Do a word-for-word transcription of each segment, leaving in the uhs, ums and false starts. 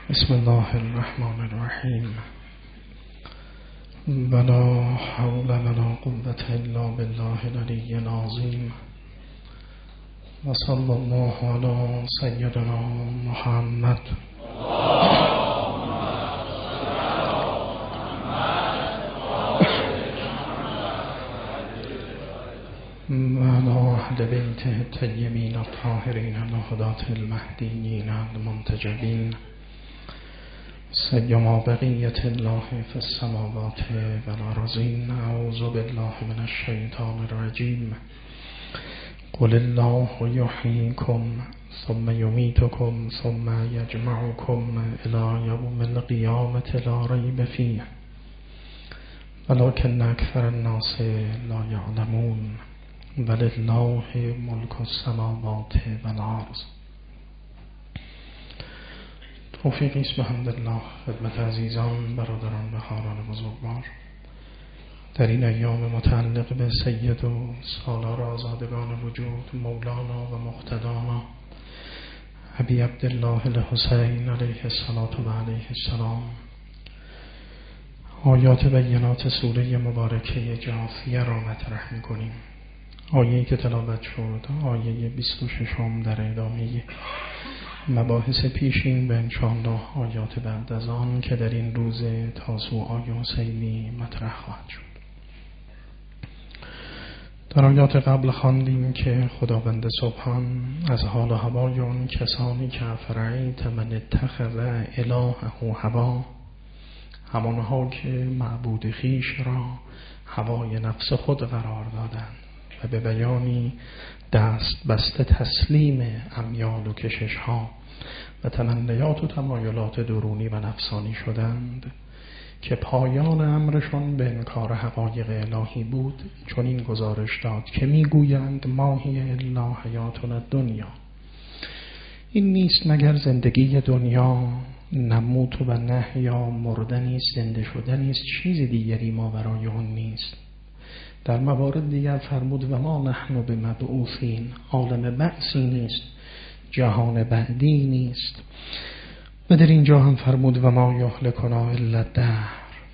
بسم الله الرحمن الرحیم. ولا حول ولا قوة الا بالله العلی العظیم. و صلی الله علی سیدنا محمد. و علی اهل بیته الطیبین الطاهرین الهداة المهدیین المنتجبین، سیما بقیة الله فی السماوات والارضین. اعوذ بالله من الشیطان الرجیم. قل الله یحییکم ثم یمیتکم ثم یجمعکم الی یوم القیامة لا ریب فیه ولکن اکثر الناس لا یعلمون. ولله ملک السماوات والارض. توفیقی است بحمدالله خدمت عزیزان، برادران و خواهران بزرگوار در این ایام متعلق به سید و سالار آزادگان وجود مولانا و مقتدانا ابی عبدالله الحسین علیه الصلاة و علیه السلام، آیات بینات سوره مبارکه جاثیه را مطرح می‌کنیم. آیه‌ای که تلاوت شد آیه بیست و شش در ادامه مباحث پیشین به انشاءالله آیات بعد از آن که در این روز تاسوعای حسینی مطرح خواهد شد. در آیات قبل خواندیم که خداوند سبحان از حال و هوای اون کسانی که افرعیت من اتخذ الهه هوا، همانها که معبود خیش را هوای نفس خود قرار دادند و به بیانی دست بسته تسلیم امیال و کشش ها و تمنیات و تمایلات درونی و نفسانی شدند که پایان امرشون به انکار حقایق الهی بود، چون این گزارش داد که میگویند ما هی الا حیاتنا دنیا، این نیست مگر زندگی دنیا، نموت و نحیا، مردن نیست، زنده شدن نیست، چیز دیگری ما برای اون نیست. در موارد دیگر فرمود و ما نحن بمبعوثین، عالم بعثی نیست، جهان بعدی نیست. و در اینجا هم فرمود و ما یهلکنا الا الدهر،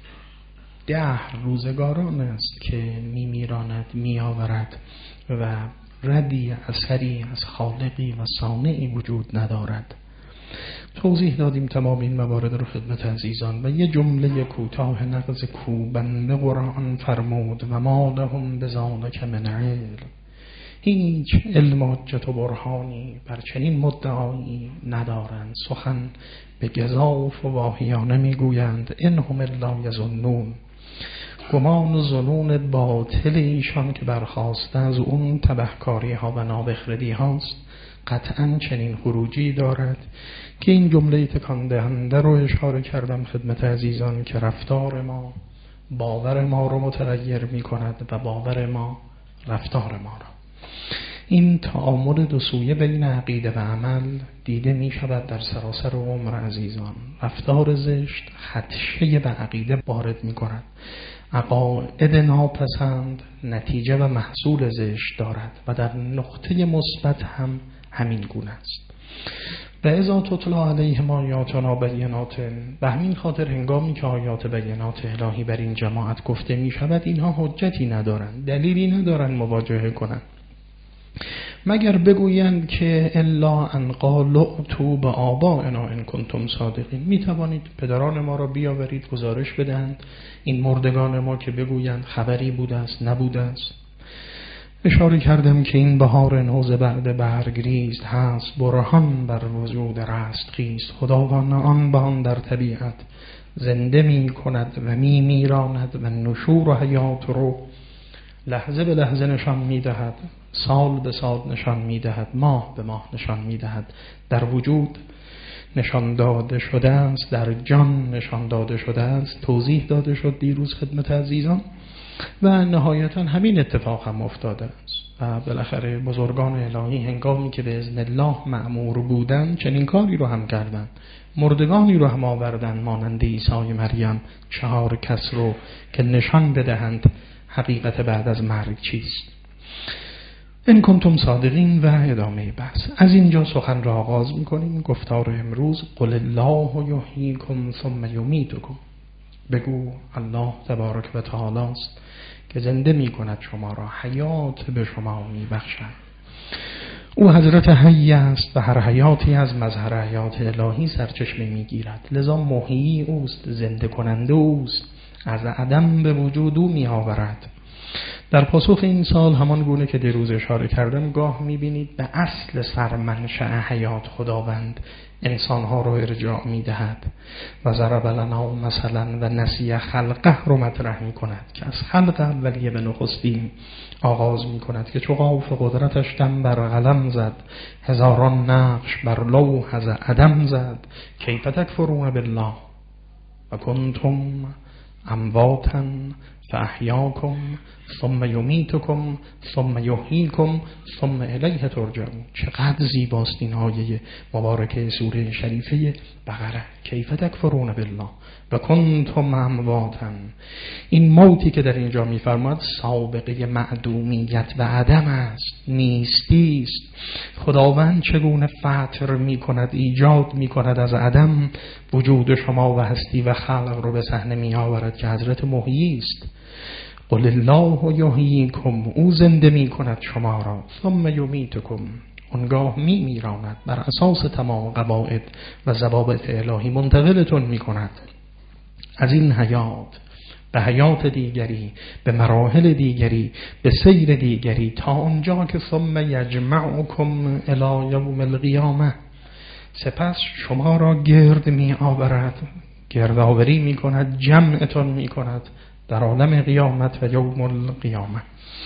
دهر روزگاران است که می میراند می آورد و ردی اثری از خالقی و صانعی وجود ندارد. توضیح دادیم تمام این موارد رو خدمت عزیزان و یه جمله کوتاه نقض کوبنده قرآن فرمود و ما لهم بذالک من علم، هیچ علم و حجت و برهانی بر چنین مدعایی ندارند، سخن به گزاف و واهیانه میگویند. ان هم الا یظنون، گمان و ظنون باطل ایشان که برخاسته از اون تبهکاری ها و نابخردی هاست قطعا چنین خروجی دارد که این جمله تکان دهنده رو اشاره کردم خدمت عزیزان که رفتار ما باور ما رو متغیر می کند و باور ما رفتار ما را. این تعامل دو سویه بین عقیده و عمل دیده می شود در سراسر عمر عزیزان. رفتار زشت خدشه به عقیده وارد می کند، عقاید ناپسند نتیجه و محصول زشت دارد و در نقطه مثبت هم همین گونه است. و اذا تتلی علیهم آیاتنا بینات، به همین خاطر هنگامی که آیات بینات الهی بر این جماعت گفته می شود اینها حجتی ندارند، دلیلی ندارند مواجهه کنند، مگر بگویند که الا ان قالوا ائتوا بآبائنا ان کنتم صادقین. می توانید پدران ما را بیاورید گزارش بدهند این مردگان ما که بگویند خبری بوده است نبوده است. اشاره کردم که این بهار نوز بعد برگریز هست، برهان بر وجود رستخیز، خداوند آن بهان در طبیعت زنده می کند و می میراند و نشور و حیات رو لحظه به لحظه نشان می دهد، سال به سال نشان می دهد، ماه به ماه نشان می دهد. در وجود نشان داده شده است، در جان نشان داده شده است، توضیح داده شد دیروز خدمت عزیزان و نهایتا همین اتفاق هم افتاده است. و بالاخره بزرگان الهی هنگامی که به اذن الله مأمور بودند چنین کاری رو هم کردند، مردگانی رو هم آوردند مانند عیسی مریم، چهار کس رو که نشان بدهند حقیقت بعد از مرگ چیست. ان کنتم صادقین و ادامه بحث. از اینجا سخن را آغاز میکنیم. گفتار امروز قل الله یحییکم ثم یمیتکم. بگو الله تبارک و تعالی است که زنده میکند شما را، حیات به شما میبخشد. او حضرت حی است و هر حیاتی از مظهر حیات الهی سرچشمه میگیرد، لذا محیی اوست، زنده کننده اوست، از عدم به وجود او میآورد. در پاسخ این سال همان گونه که دیروز اشاره کردم، گاه میبینید به اصل سرمنشأ حیات خداوند انسانها رو ارجاع میدهد و ضرب لنا مثلا و نسی خلقه رو مطرح میکند که از خلق اولیه به نخستین آغاز میکند که چو قاف قدرتش دم بر قلم زد، هزاران نقش بر لوح از عدم زد، کیف تکفرون بالله و کنتم امواتا فاحیاکم ثم یمیتکم ثم یحییکم ثم الیه ترجعون. چقدر زیباست این آیه مبارکه سوره شریفه بقره. کیف تکفرون بالله و کنتم امواتا. این موتی که در اینجا میفرماد سابقه معدومیت و عدم است، نیستی است. خداوند چگونه فطر میکند، ایجاد میکند از عدم وجود شما و هستی و خلق رو به صحنه میآورد که حضرت محیی است. قل الله یحییکم، او زنده می کند شما را، ثم یمیتکم، اونگاه می میراند، بر اساس تمام قواعد و ضوابط الهی منتقلتون می کند از این حیات به حیات دیگری، به مراحل دیگری، به سیر دیگری، تا آنجا که ثم یجمعکم الی یوم القیامه، سپس شما را گرد می آورد، گردآوری می کند، جمعتون می کند در عالم قیامت و یوم القیامه.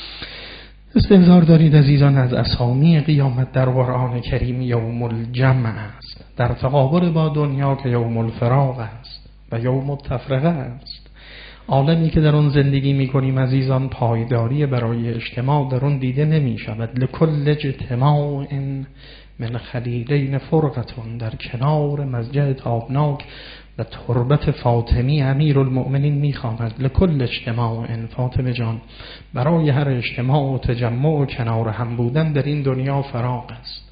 استحضار دارید عزیزان از اسامی قیامت در قرآن کریم یوم الجمع است، در تقابل با دنیا که یوم الفراق است و یوم التفرقه است. عالمی که در اون زندگی میکنیم عزیزان، پایداری برای اجتماع در اون دیده نمی شود. لکل اجتماع من خلیلین فرقتون، در کنار مسجد تابناک و تربت فاطمی امیر المؤمنین میخواند لکل اجتماع. فاطمه جان، برای هر اجتماع و تجمع و کنار هم بودن در این دنیا فراغ است.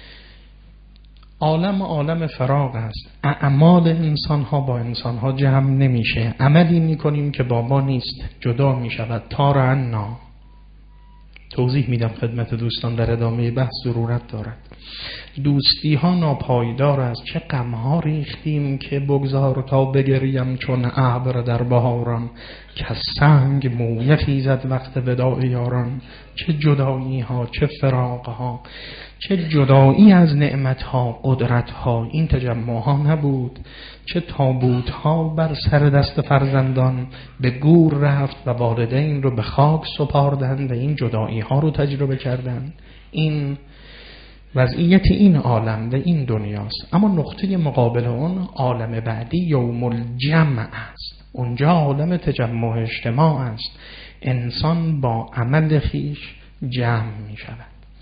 عالم عالم فراغ است. اعمال انسان ها با انسان ها جمع نمیشه. عملی میکنیم که با ما نیست، جدا میشود. تار عنا. توضیح میدم خدمت دوستان، در ادامه بحث ضرورت دارد. دوستی ها ناپایدار است. چه غم ها ریختیم که بگذار تا بگریم چون ابر در بهاران، که سنگ مویه خیزد وقت وداع یاران. چه جدایی ها، چه فراق ها، چه جدایی از نعمت ها، قدرت ها. این تجمع ها نبود. چه تابوت ها بر سر دست فرزندان به گور رفت و والدین رو به خاک سپاردند و این جدایی ها رو تجربه کردند. این وضعیت این عالم و این دنیاست. اما نقطه مقابل اون عالم بعدی یوم الجمع است. اونجا عالم تجمع اجتماع است. انسان با عمل خیش جمع می شود.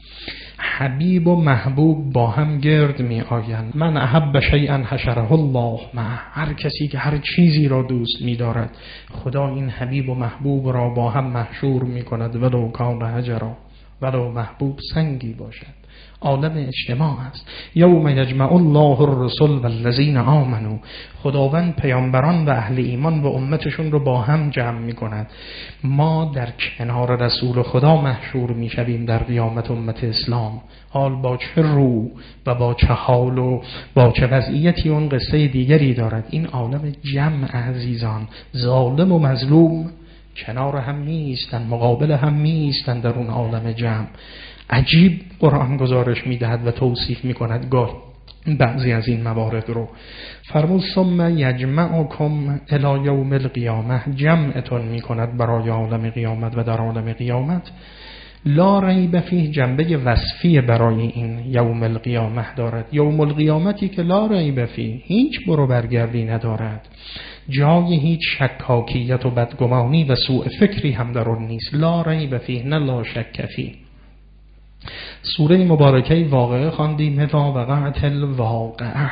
حبیب و محبوب با هم گرد می آیند. من احب شیئا حشره الله معه. هر کسی که هر چیزی را دوست می دارد، خدا این حبیب و محبوب را با هم محشور می کند، ولو کان حجرا، ولو محبوب سنگی باشد. عالم اجتماع است. یوم یجمع الله الرسل والذین آمنوا. خداوند پیامبران و اهل ایمان و امتشون رو با هم جمع می کند. ما در کنار رسول خدا محشور می شویم در قیامت امت اسلام. حال با چه رو و با چه حال و با چه وضعیتی اون قصه دیگری دارد. این عالم جمع عزیزان. ظالم و مظلوم کنار هم نیستن، مقابل هم نیستن در اون عالم جمع. عجیب قرآن گزارش میدهد و توصیف میکند گاه بعضی از این موارد رو. فرمود ثم یجمعکم الی یوم القیامه، جمعتون میکند برای عالم قیامت و در عالم قیامت. لا ریب فیه، جنبه وصفی برای این یوم القیامه دارد. یوم القیامتی که لا ریب فیه، هیچ برو برگردی ندارد، جای هیچ شکاکیت و بدگمانی و سوء فکری هم در اون نیست. لا ریب فیه، نه لا شک فیه. سوره مبارکه واقعه خواندیم. اذا وقعت الواقعه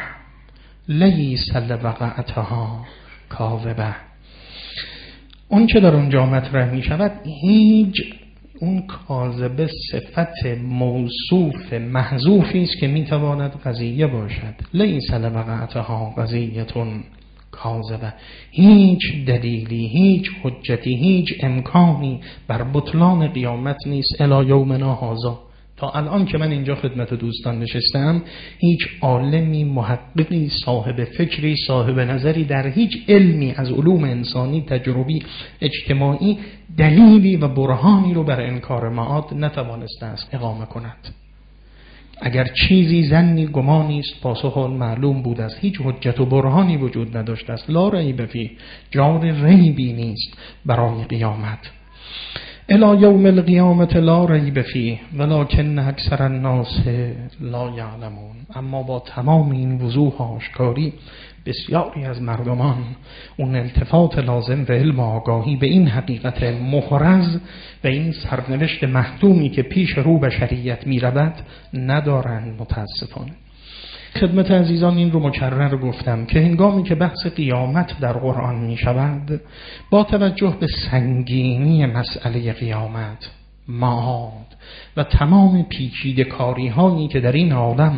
لیس لوقعتها کاذبه. اون چه در اونجا مطرح می شود هیچ اون کاذبه صفت موصوف محذوفی است که میتواند قضیه باشد. لیس لوقعتها قضیتون کاذبه. هیچ دلیلی، هیچ حجتی، هیچ امکانی بر بطلان قیامت نیست الی یومنا هذا. تا الان که من اینجا خدمت دوستان نشستم، هیچ عالمی، محققی، صاحب فکری، صاحب نظری در هیچ علمی از علوم انسانی، تجربی، اجتماعی دلیلی و برهانی رو بر انکار معاد نتوانسته است اقامه کند. اگر چیزی زنی گمانی است پاسخ آن معلوم بود است، هیچ حجت و برهانی وجود نداشته است. لا ریب فیه، جای ریبی نیست برای قیامت. الی یوم القیامت لا ریب فیه ولکن اکثر الناس لا یعلمون. اما با تمام این وضوح و آشکاری بسیاری از مردمان اون التفات لازم به علم و آگاهی به این حقیقت محرز و این سرنوشت محتومی که پیش رو بشریت می رود ندارند. متاسفانه خدمت عزیزان این رو مکرر گفتم که هنگامی که بحث قیامت در قرآن می شود، با توجه به سنگینی مسئله قیامت، معاد و تمام پیچیده کاری هایی که در این عالم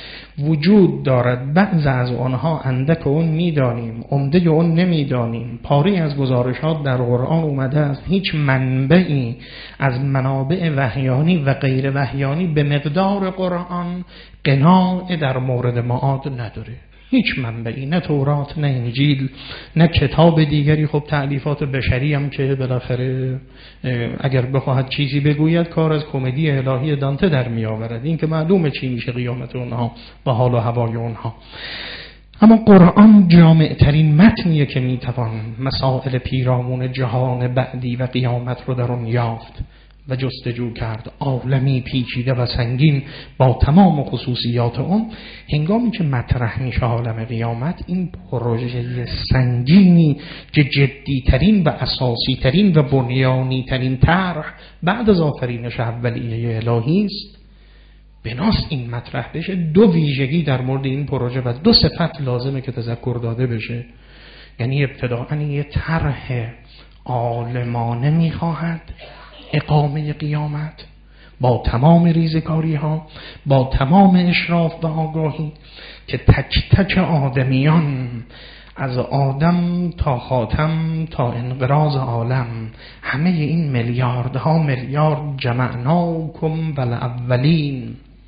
وجود دارد، بعض از آنها اندک اون میدانیم، عمده اون نمیدانیم. پاری از گزارشات در قرآن اومده است هیچ منبعی از منابع وحیانی و غیر وحیانی به مقدار قرآن قناع در مورد معاد نداره. هیچ منبعی، نه تورات، نه انجیل، نه کتاب دیگری. خب تألیفات بشری هم که بالاخره اگر بخواهد چیزی بگوید کار از کمدی الهی دانته در می آورد. این که معلومه چی میشه قیامت اونها و حال و هوای اونها. اما قرآن جامع ترین متنیه که میتوان مسائل پیرامون جهان بعدی و قیامت رو در اون یافت و جستجو کرد. عالمی پیچیده و سنگین با تمام خصوصیات اون. هنگامی که مطرح میشه عالم قیامت، این پروژه سنگینی که جدی ترین و اساسی ترین و بنیانی ترین طرح بعد از آفرینش اولیه الهی است، بناست این مطرح بشه. دو ویژگی در مورد این پروژه و دو صفت لازمه که تذکر داده بشه. یعنی ابتداءً یه طرح عالمانه میخواهد اقامه قیامت با تمام ریزکاری ها، با تمام اشراف و آگاهی که تک تک آدمیان از آدم تا خاتم تا انقراض عالم، همه این میلیاردها میلیارد جمعناکم والاولین،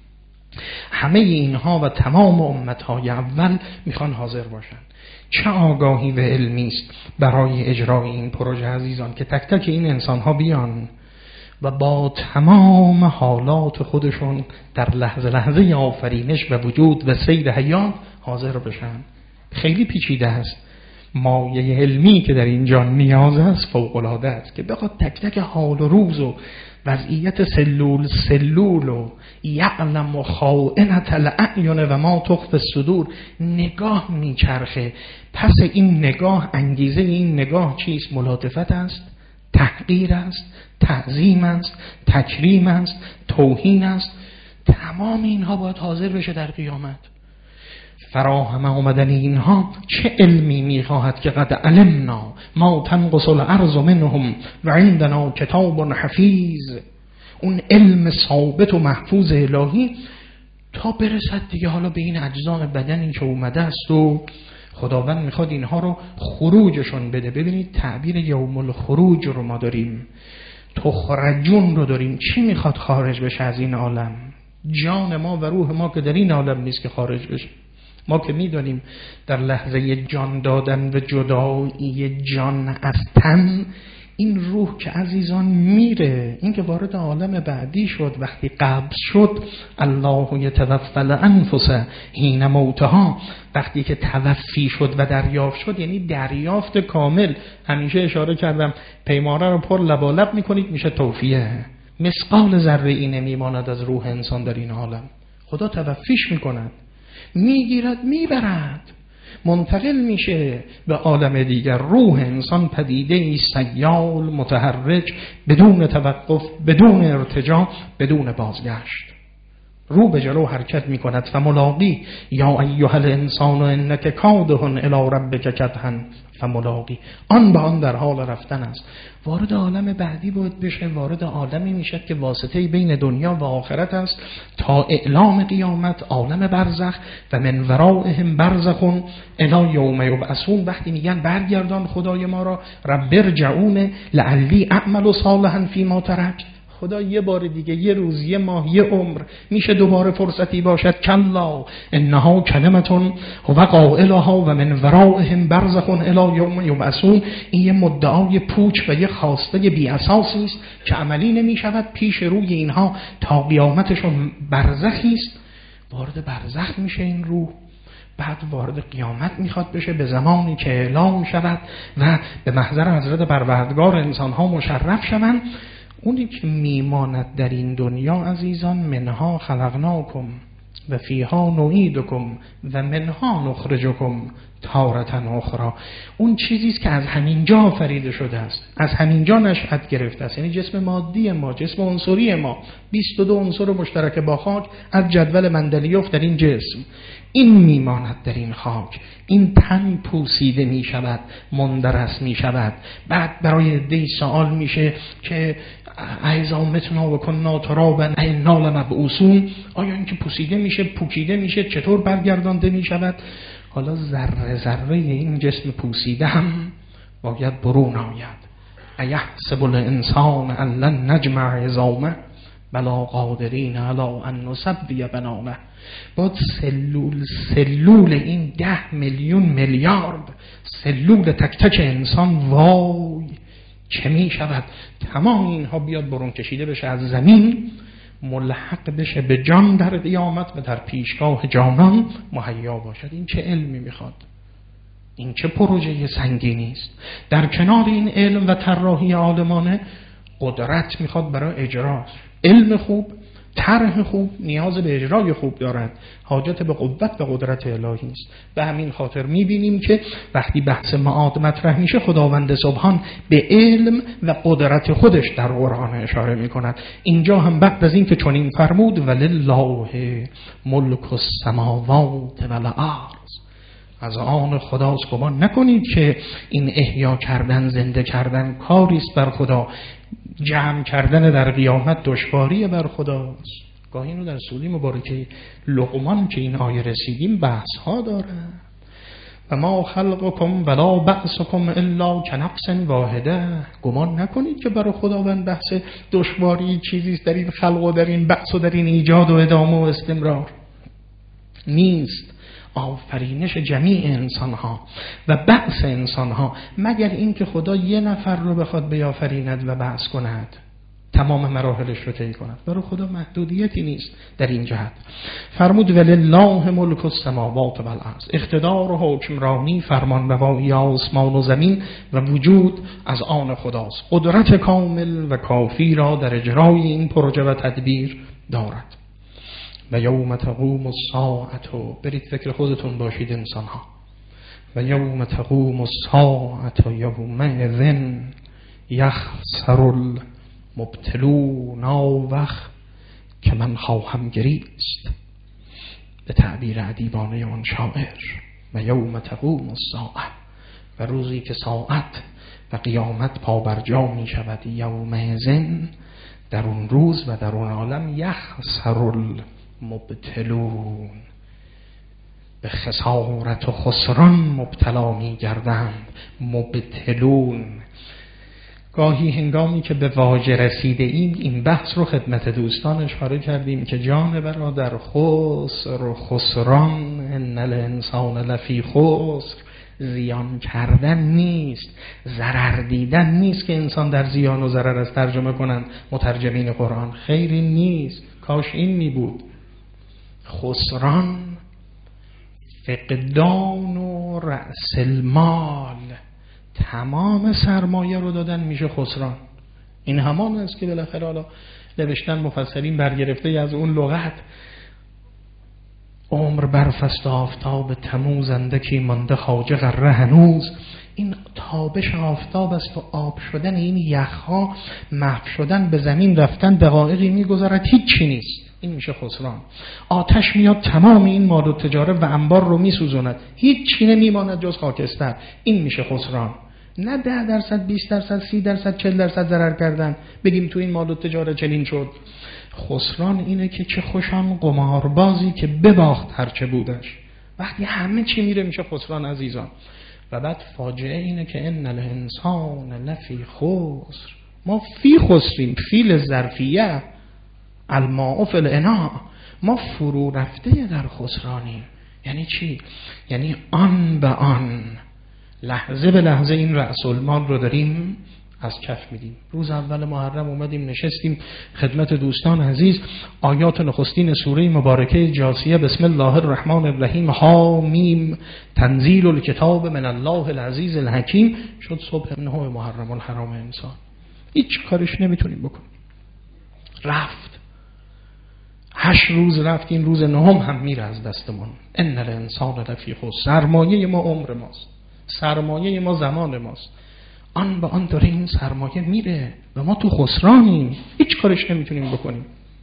همه اینها و تمام امتهای اول میخوان حاضر باشن. چه آگاهی و علمی است برای اجرای این پروژه عزیزان که تک تک این انسانها بیان و با تمام حالات خودشون در لحظه لحظه آفرینش و وجود و سیر حیات حاضر بشن. خیلی پیچیده است. مایه علمی که در اینجا نیاز است فوق‌العاده است که بخواد تک تک حال و روز و وضعیت سلول سلول و یعلم و خائنة الاعین و ما تخفی الصدور نگاه میچرخه. پس این نگاه، انگیزه این نگاه چیست؟ ملاطفت است، تحقیر است، تعظیم است، تکریم است، توهین است. تمام اینها باید حاضر بشه در قیامت. فراهم آمدن اینها چه علمی میخواهد که قد علمنا ما تنقص الارض منهم و عندنا کتاب حفیظ. اون علم ثابت و محفوظ الهی تا برسد دیگه حالا به این اجزاء بدنی که اومده است و خداوند میخواد اینها رو خروجشون بده. ببینید تعبیر یوم الخروج رو ما داریم، تخرجون رو داریم. چی میخواد خارج بشه از این عالم؟ جان ما و روح ما که در این عالم نیست که خارج بشه. ما که میدانیم در لحظه جان دادن و جدایی جان از تن، این روح که عزیزان میره، این که وارد عالم بعدی شد، وقتی قبض شد، الله یتوفی الانفس حین موتها، وقتی که توفی شد و دریافت شد، یعنی دریافت کامل. همیشه اشاره کردم پیمانه رو پر لبالب میکنید میشه توفیه. مثقال ذره ای نمیماند از روح انسان در این عالم. خدا توفیش میکند، میگیرد میبرد، منتقل میشه به عالم دیگر. روح انسان پدیده ای سیال متحرک، بدون توقف، بدون ارتجاع، بدون بازگشت. رو به جلو حرکت می کند. فملاقی یا ایها الانسان انک کادح الی ربک کدحا فملاقی، آن به آن در حال رفتن است. وارد عالم بعدی باید بشه، وارد عالمی میشد که واسطه بین دنیا و آخرت است تا اعلام قیامت، عالم برزخ. و من ورائهم برزخ الی یوم یبعثون. وقتی میگن برگردان خدای ما را، رب ارجعون لعلی اعمل صالحا فیما ترکت، خدا یه بار دیگه، یه روز، یه ماه، یه عمر میشه دوباره فرصتی باشد؟ کلا انها کلمتون هو قائلها و من ورائهم برزخ الی یوم یبعثون. این یه مدعای پوچ و یه خواسته بی اساسی است که عملی نمیشود. پیش روی اینها تا قیامتشون برزخی است. وارد برزخ میشه این روح، بعد وارد قیامت میخواد بشه به زمانی که اعلام شود و به محضر حضرت پروردگار انسانها مشرف شوند. اونی که میماند در این دنیا عزیزان، منها خلقناکم و فیها نعیدکم و منها نخرجکم تارة اخرى. اون چیزی است که از همین جا آفریده شده است، از همین جا نشأت گرفته است. یعنی جسم مادی ما، جسم عنصری ما، بیست و دو عنصر مشترک با خاک از جدول مندلیوف در این جسم، این میماند در این خاک. این تن پوسیده می شود، مندرس می شود. بعد برای عده‌ای سوال میشه که ایذا متنا و کنا ترابا انا لمبعوثون، آیا این که پوسیده میشه، پوکیده میشه، چطور برگردانده می شود؟ حالا ذره ذره این جسم پوسیده هم باید برون آید. ایحسب الانسان ان لن نجمع عظامه بلا قادرین علی ان نسوی بنانه. باید سلول سلول این ده میلیون میلیارد سلول تک تک انسان، وای چه می شود تمام اینها بیاد برون کشیده بشه از زمین، ملحق بشه به جان در قیامت و در پیشگاه جانان مهیا باشد. این چه علمی میخواد؟ این چه پروژه سنگینی است؟ در کنار این علم و طراحی عالمانه قدرت میخواد برای اجراش. علم خوب، طرح خوب نیاز به اجرای خوب دارد، حاجت به قوت و قدرت الهی است. به همین خاطر میبینیم که وقتی بحث معاد مطرح میشه، خداوند سبحان به علم و قدرت خودش در قرآن اشاره میکند. اینجا هم بعد از این که چنین فرمود ولله ملک السماوات والارض، از آن خداست. گمان نکنید که این احیا کردن، زنده کردن کاری است بر خدا. جمع کردن در قیامت دشواری بر خداست. گاهی اینو در سوره مبارکه لقمان که این آیه رسیدیم بحث ها داره. و ما خلقکم ولا بعثکم الا کنفس واحده. گمان نکنید که برای خداوند بحث دشواری چیزی است در این خلق و در این بعث و در این ایجاد و ادامه و استمرار. نیست. آفرینش جمیع انسان ها و بعث انسان ها، مگر این که خدا یه نفر رو بخواد بیافریند و بعث کند، تمام مراحلش رو طی کند. برای خدا محدودیتی نیست در این جهت. فرمود ولله ملک السماوات والارض، اقتدار و حکمرانی، فرمانروایی آسمان و زمین و وجود از آن خداست. قدرت کامل و کافی را در اجرای این پروژه و تدبیر دارد. و یوم تقوم الساعة، برید فکر خودتون باشید انسان ها. و یوم تقوم الساعة یومئذ یخسر المبتلون، وقت که من خواهم گریست، به تعبیر ادیبانه آن شاعر. و یوم تقوم الساعة، و روزی که ساعت و قیامت پا بر جا می شود، یومئذ، در اون روز و در اون عالم، یخسر مبتلون، به خسارت و خسران مبتلا می گردند. مبتلون. گاهی هنگامی که به واژه رسیده ایم این بحث رو خدمت دوستان اشاره کردیم که جان برادر، خسر و خسران، ان الانسان لفی خسر، زیان کردن نیست، ضرر دیدن نیست که انسان در زیان و ضرر است ترجمه کنند مترجمین قرآن. خیری نیست، کاش این می بود. خسران، فقدان و رأس المال، تمام سرمایه رو دادن میشه خسران. این همان است که بالاخره حالا نوشتن مفسرین برگرفته از اون لغت، عمر برفست آفتاب تموز، اندکی مانده خواجه غره هنوز. این تابش آفتاب است و آب شدن این یخها، محو شدن به زمین، رفتن دقایقی میگذرد، هیچی نیست. این میشه خسران. آتش میاد تمام این مال و تجاره و انبار رو میسوزوند، هیچ چی نمیماند جز خاکستر. این میشه خسران. نه ده درصد، بیست درصد، سی درصد، چهل درصد ضرر کردن بگیم تو این مال و تجاره چنین شد. خسران اینه که چه خوشان قماربازی که بباخت هرچه بودش. وقتی همه چی میره میشه خسران عزیزان. و بعد فاجعه اینه که ان الانسان لفی خسر، ما فی خسریم، فیل ظرفیه، الماء فی الاناء، ما فرو رفته در خسرانیم. یعنی چی؟ یعنی آن به آن، لحظه به لحظه این رأس المال رو داریم از کف میدیم. روز اول محرم اومدیم نشستیم خدمت دوستان عزیز، آیات نخستین سوره مبارکه جاثیه، بسم الله الرحمن الرحیم، حامیم تنزیل الکتاب من الله العزیز الحکیم، شد صبح نه محرم الحرام انسان. هیچ کارش نمیتونیم بکنیم. رفت هشت روز رفت، این روز نهم هم میره از دستمون. ان الانسان لفی خسر، سرمایه ما عمر ماست، سرمایه ما زمان ماست. آن به آن داره این سرمایه میره و ما تو خسرانیم، هیچ کارش نمیتونیم بکنیم.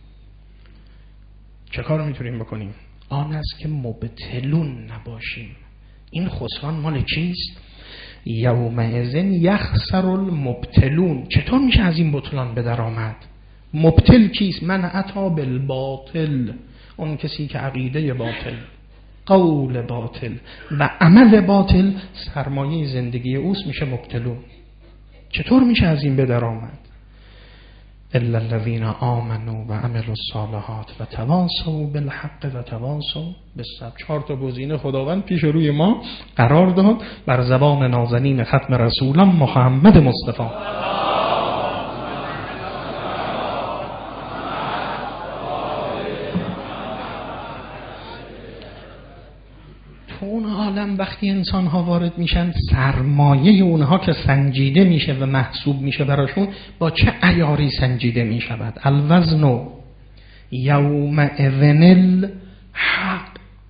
چه کار میتونیم بکنیم؟ آن است که مبتلون نباشیم. این خسران مال چیست؟ یومئذ یخسر المبتلون. چطور میشه از این بطلان به در آمد؟ مبتل کیست؟ من اتی بالباطل، اون کسی که عقیده باطل، قول باطل و عمل باطل سرمایه زندگی اوست، میشه مبتلون. چطور میشه از این به در آمد؟ الا الذين آمنوا و عملوا الصالحات و تواصوا بالحق و تواصوا بالصبر. چهار تا گزینه خداوند پیش روی ما قرار داد بر زبان نازنین ختم رسولان محمد مصطفی. تو اون عالم وقتی انسان ها وارد میشن، سرمایه اونها که سنجیده میشه و محسوب میشه براشون، با چه عیاری سنجیده میشود؟ الوزن یومئذ الحق.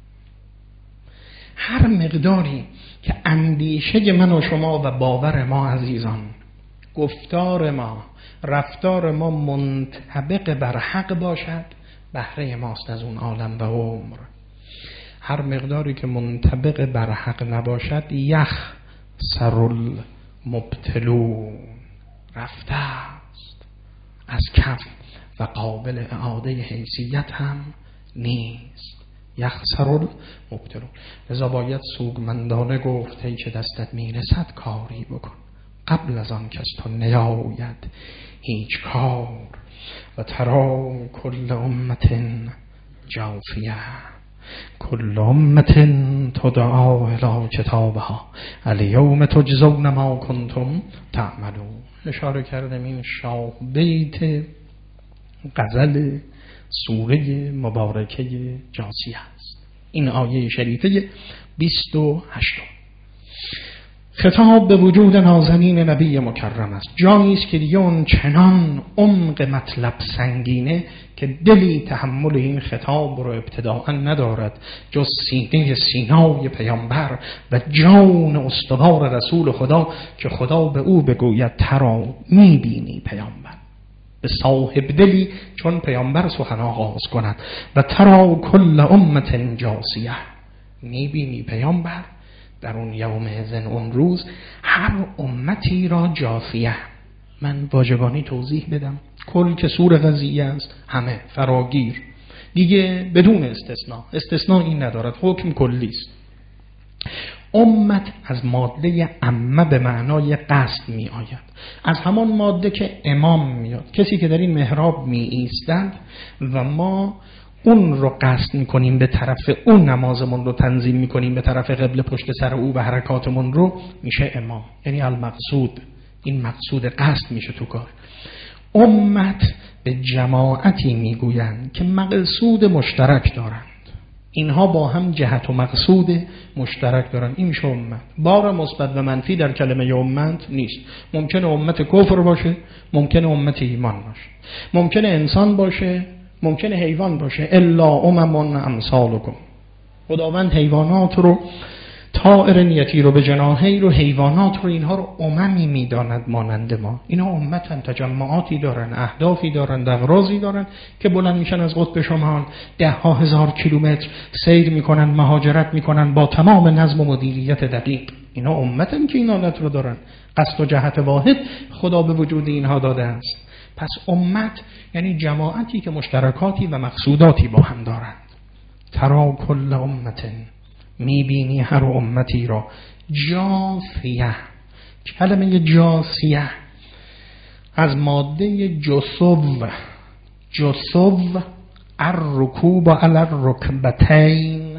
هر مقداری که اندیشه من و شما و باور ما عزیزان، گفتار ما، رفتار ما منطبق بر حق باشد، بهره ماست از اون عالم و عمر. هر مقداری که منطبق بر حق نباشد، یخ سرل مبتلون، رفته است از کف و قابل اعاده حیثیت هم نیست. یخ سرل مبتلون. لذا باید سوگمندانه گفت ای که دستت میرسد کاری بکن، قبل از آن که از تو نیاید هیچ کار. و ترا کل امت جافیه، کل امت تدعا الی کتابها الیوم تجزون ما کنتم تعملون. اشاره کردم این شاه بیت غزل سوره مبارکه جاثیه است. این آیه شریفه بیست و هشت. خطاب به وجود نازنین نبی مکرم است. جایی است که دیگه اون چنان عمق مطلب سنگینه که دلی تحمل این خطاب رو ابتداء ندارد جز سینه سینای پیامبر و جان استوار رسول خدا که خدا به او بگوید ترا میبینی پیامبر. به صاحب دلی چون پیامبر سخن آغاز کند و ترا کل امت جاثیه، میبینی پیامبر در اون یوم اذن، اون روز، هر امتی را جاثیه. من واجبانی توضیح بدم. کل که سور قضیه است، همه فراگیر دیگه بدون استثناء. استثناء این ندارد، حکم کلی است. امت از ماده عمه به معنای قصد می آید، از همان ماده که امام میاد، کسی که در این محراب می ایستد و ما اون رو قصد میکنیم به طرف اون، نمازمون رو تنظیم میکنیم به طرف قبله، پشت سر او و حرکاتمون رو، میشه امام. یعنی المقصود، این مقصود قصد میشه تو کار. امت به جماعتی میگویند که مقصود مشترک دارند، اینها با هم جهت و مقصود مشترک دارند، این میشه امت. بار مثبت و منفی در کلمه امت نیست. ممکنه امت کفر باشه، ممکنه امت ایمان باشه، ممکنه انسان باشه، ممکنه حیوان باشه. الا امم امثالکم. خداوند حیوانات رو طائر یطیر به جناحی رو، حیوانات رو، اینها رو اممی میداند مانند ما. اینا امتن، تجمعاتی دارن، اهدافی دارن، اغراضی دارن که بلند میشن از قطب شمال ده ها هزار کیلومتر سیر میکنن، مهاجرت میکنن با تمام نظم و مدیریت دقیق. اینا امتن که این حالت رو دارن. قصد و جهت واحد خدا به وجود اینها داده است. پس امت یعنی جماعتی که مشترکاتی و مقصوداتی با هم دارند. ترا کل امتن، میبینی هر امتی را جاثیه. کلمه جاثیه از ماده جسو، جسو الرکوب علی الرکبتین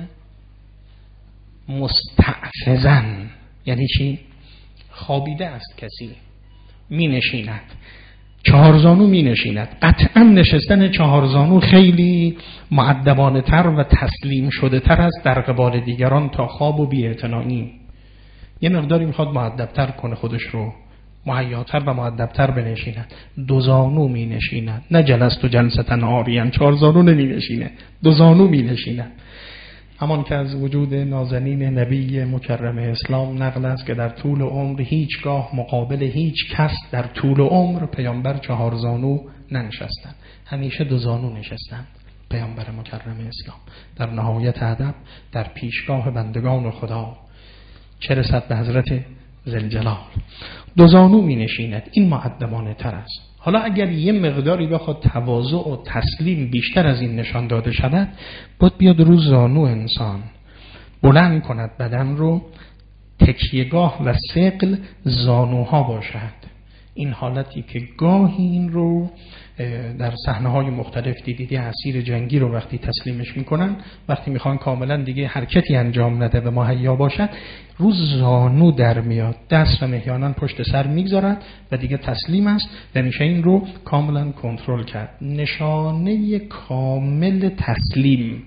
مستعفزن. یعنی چی؟ خوابیده است کسی، می نشیند، چهارزانو می نشیند. قطعا نشستن چهارزانو خیلی مؤدبانه تر و تسلیم شده تر است در قبال دیگران تا خواب و بی‌اعتنایی. یه مقداری میخواد مؤدبتر کنه خودش رو، مهیاتر و مؤدبتر بنشیند. دو زانو می نشیند، نه جلست و جلستن عاریان، چهارزانو نمی نشینه، دو زانو می نشیند. همان که از وجود نازنین نبی مکرم اسلام نقل است که در طول عمر هیچگاه مقابل هیچ کس در طول عمر پیامبر چهار زانو ننشستند، همیشه دو زانو نشستند. پیامبر مکرم اسلام در نهایت ادب در پیشگاه بندگان خدا، چه رسد به حضرت ذوالجلال، دو زانو می نشیند. این مؤدبانه تر است. حالا اگر یه مقداری بخواد تواضع و تسلیم بیشتر از این نشان داده شود، باید بیاد رو زانو انسان بلند کند بدن رو، تکیهگاه و ثقل زانوها باشد. این حالتی که گاهی این رو در صحنه‌های مختلف دیدید، اسیر جنگی رو وقتی تسلیمش میکنن، وقتی میخوان کاملا دیگه حرکتی انجام نده و مهیا باشد، رو زانو در میاد، دست و مهیانان پشت سر میگذارد و دیگه تسلیم است و میشه این رو کاملا کنترل کرد. نشانه کامل تسلیم،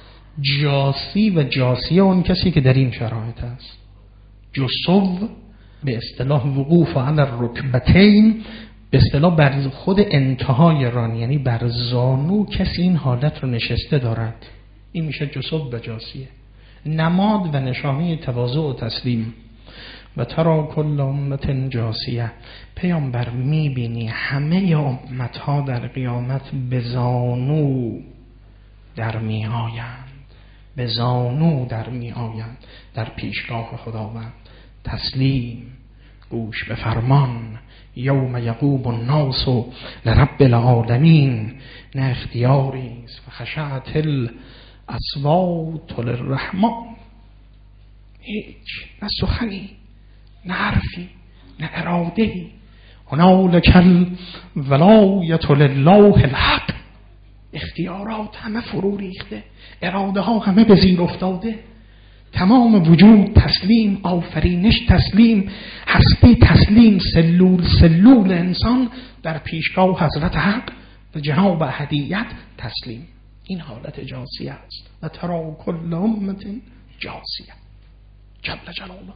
جاسی و جاسیه اون کسی که در این شرایط است. جسو به اصطلاح وقوف علی الرکبتین، به اصطلاح بر خود انتهای ران، یعنی بر زانو کسی این حالت رو نشسته دارد. این میشه جسو و جاسیه، نماد و نشانه تواضع و تسلیم. و ترا کل امت جاسیه، پیامبر میبینی همه امتها در قیامت به زانو در می آیند، به زانو در می آیند در پیشگاه خداوند. تسلیم، گوش به فرمان. یوم یقوم الناس لرب العالمین، نه اختیاری است و خشعت الاصوات للرحمن. هیچ، نه سخنی، نه حرفی، نه اراده‌ای. هنالک الولایة لله الحق. اختیارات همه فرو ریخته، اراده ها همه به زیر افتاده، تمام وجود تسلیم، آفرینش تسلیم، هستی تسلیم، سلول سلول انسان در پیشگاه حضرت حق و جناب احدیت تسلیم. این حالت جاسیه است. و ترا کل امت جاسیه جل جلاله.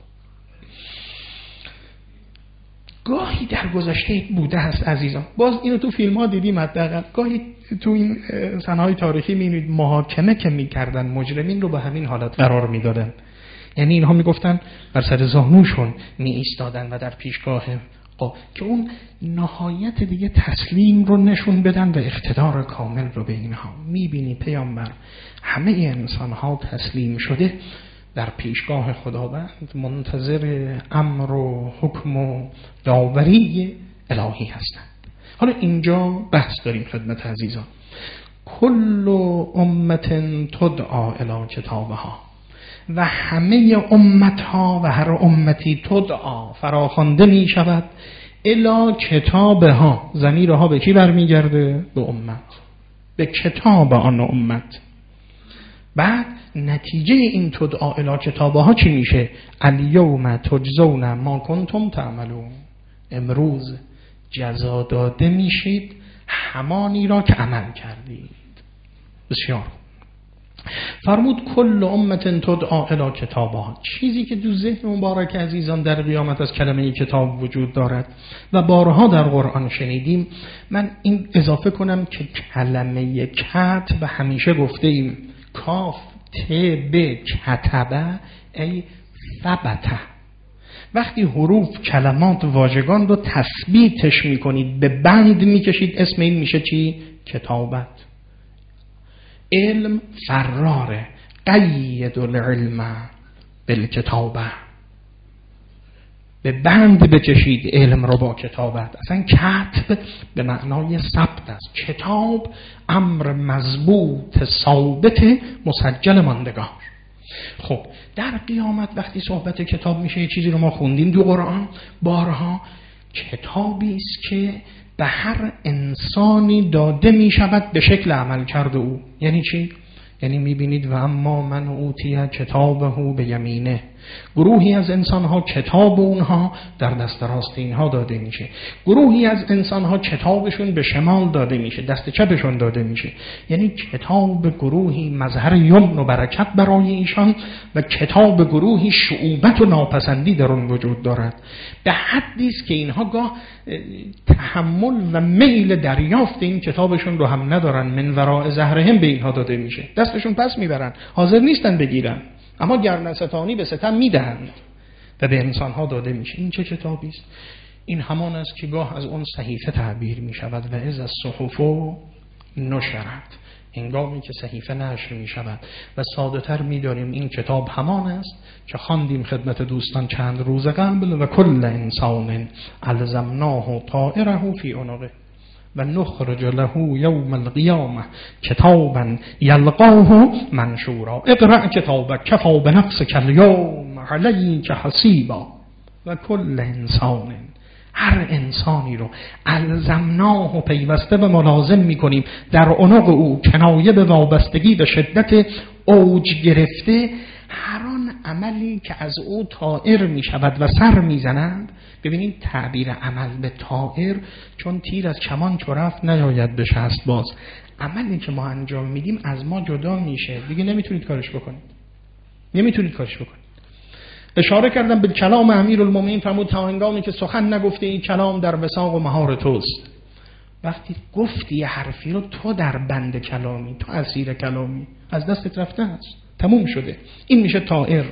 گاهی در گذشته بوده هست عزیزان، باز اینو تو فیلم ها دیدیم حداقل، گاهی تو این صحنه‌های تاریخی می‌بینید محاکمه که می‌کردن مجرمین رو به همین حالت قرار می‌دادن. یعنی اینها میگفتن بر سر زانوشون می ایستادن و در پیشگاه قا که اون نهایت دیگه تسلیم رو نشون بدن و اقتدار کامل رو به اینها. می‌بینی پیامبر همه انسان‌ها تسلیم شده در پیشگاه خداوند، منتظر امر و حکم و داوری الهی هستند. حالا اینجا بحث داریم خدمت عزیزان. کل امت تدعا الی کتابها، و همه امتها و هر امتی تدعا فراخوانده می شود الی کتابها. ضمیرها به کی برمیگرده؟ به امت، به کتاب آن امت. بعد نتیجه این تدعا الی کتابها چی میشه؟ الیوم تجزون ما کنتم تعملون. امروز جزا داده میشید همانی را که عمل کردید. بسیار فرمود کل امت تدعا الی کتابها. چیزی که تو ذهن مبارک عزیزان در قیامت از کلمه کتاب وجود دارد و بارها در قرآن شنیدیم. من این اضافه کنم که کلمه کتب و همیشه گفته ایم کاف ت ب کتبه ای ثبته. وقتی حروف، کلمات، واژگان رو تثبیتش میکنید، به بند میکشید، اسم این میشه چی؟ کتابت. علم فراره، قید العلم بالکتابه. به بند بکشید علم رو با کتابت. اصلا کتب به معنای ثبت است. کتاب امر مضبوط ثابت مسجل ماندگار. خب در قیامت وقتی صحبت کتاب میشه، یه چیزی رو ما خوندیم دو قرآن بارها، کتابی است که به هر انسانی داده میشود به شکل عمل کرده او. یعنی چی؟ یعنی میبینید و اما من اوتی کتابه به یمینه، گروهی از انسانها کتاب اونها در دست راست اینها داده میشه، گروهی از انسانها کتابشون به شمال داده میشه، دست چپشون داده میشه. یعنی کتاب گروهی مظهر یمن و برکت برای ایشان و کتاب گروهی شعوبت و ناپسندی در اون وجود دارد. به حدی است که اینها گاه تحمل و میل دریافت این کتابشون رو هم ندارن، من وراء ظهرهم به اینها داده میشه، دستشون پس میبرن، حاضر نیستن بگیرن، اما گرنستانی به ستم میدهند و به انسانها داده میشه. این چه کتابی است؟ این همان است که گاه از اون صحیفه تعبیر میشود و از الصحف نشرت، هنگامی که صحیفه نشر میشود. و ساده تر میداریم این کتاب همان است که خواندیم خدمت دوستان چند روز قبل، و کل انسان الزمناه طائره فی عنقه و نخرج له یوم القیامه کتابا یلقاه منشورا اقرأ کتابک کفی بنفسک الیوم علیک حسیبا. و کل انسان، هر انسانی رو الزمناه و پیوسته و ملازم میکنیم در عنق او، کنایه به وابستگی و شدت اوج گرفته. هر آن عملی که از او طائر می شود و سر می زند. ببینید تعبیر عمل به طائر، چون تیر از کمان چو رفت نیاید به شست باز. عملی که ما انجام میدیم از ما جدا میشه، دیگه نمیتونید کارش بکنید، نمیتونید کارش بکنید. اشاره کردم به کلام امیرالمومنین، فرمود تا هنگامی که سخن نگفته این کلام در وثاق و مهار توست. وقتی گفتی یه حرفی رو، تو در بند کلامی، تو اسیر کلامی، از دستت رفته است، تموم شده. این میشه طائر.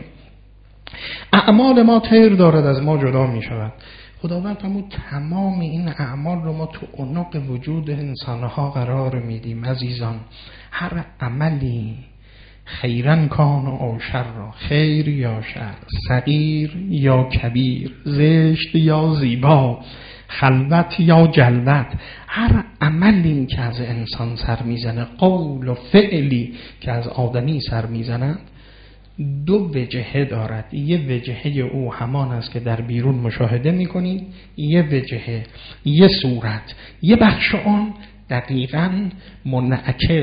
اعمال ما طیر دارد، از ما جدا میشود. خداوند فرمود تمام این اعمال رو ما تو عنق وجود انسانها قرار میدیم. عزیزان، هر عملی خیرن کان و او شر، خیر یا شر، صغیر یا کبیر، زشت یا زیبا، خلوت یا جلوت، هر عملی که از انسان سر میزنه، قول و فعلی که از آدمی سر میزنند، دو وجهه دارد. یه وجهه او همان است که در بیرون مشاهده میکنید، یه وجهه، یه صورت، یه بخش آن دقیقاً منعکس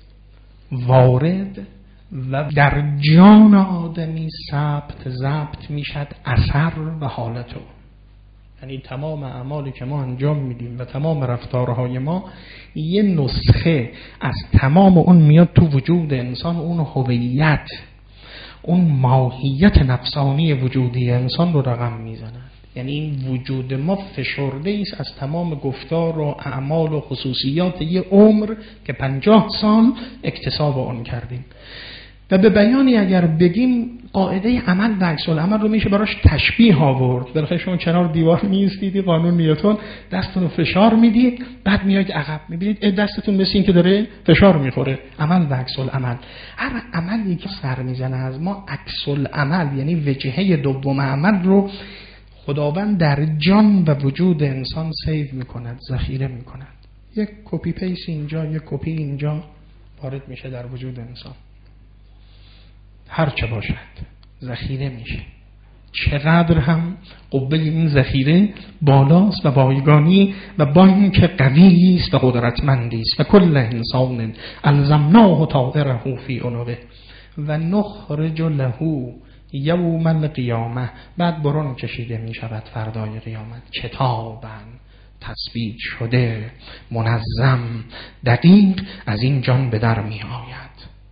وارد و در جان آدمی ثبت ضبط میشد اثر و حالتو. یعنی تمام اعمالی که ما انجام میدیم و تمام رفتارهای ما یه نسخه از تمام اون میاد تو وجود انسان، اون هویت، اون ماهیت نفسانی وجودی انسان رو رقم میزنن. یعنی این وجود ما فشرده ایست از تمام گفتار و اعمال و خصوصیات یه عمر که پنجاه سال اکتساب اون کردیم. و به بیانی اگر بگیم، قاعده عمل و عکس العمل رو میشه براش تشبیه آورد. بالاخره شما کنار دیوار میایستید، قانون نیوتن، دستتون رو فشار میدید، بعد میایید عقب، میبینید دستتون مثل این که داره فشار میخوره. عمل و عکس العمل، هر عملی که سر میزنه از ما، عکس العمل یعنی وجهه دوم عمل رو خداوند در جان و وجود انسان سیو میکند، ذخیره میکند. یک کپی پیس اینجا، یک کپی اینجا وارد میشه در وجود انسان. هر چه باشد ذخیره میشه. چقدر هم قوه این ذخیره بالاست و بایگانی و بانک قوی است و قدرتمندی است. و کل انسان الزمناه طائره فی عنقه و نخرج له یوم القیامه، بعد برون کشیده می شود فردای قیامت، کتابا تثبیت شده، منظم، دقیق از این جان به در می آید.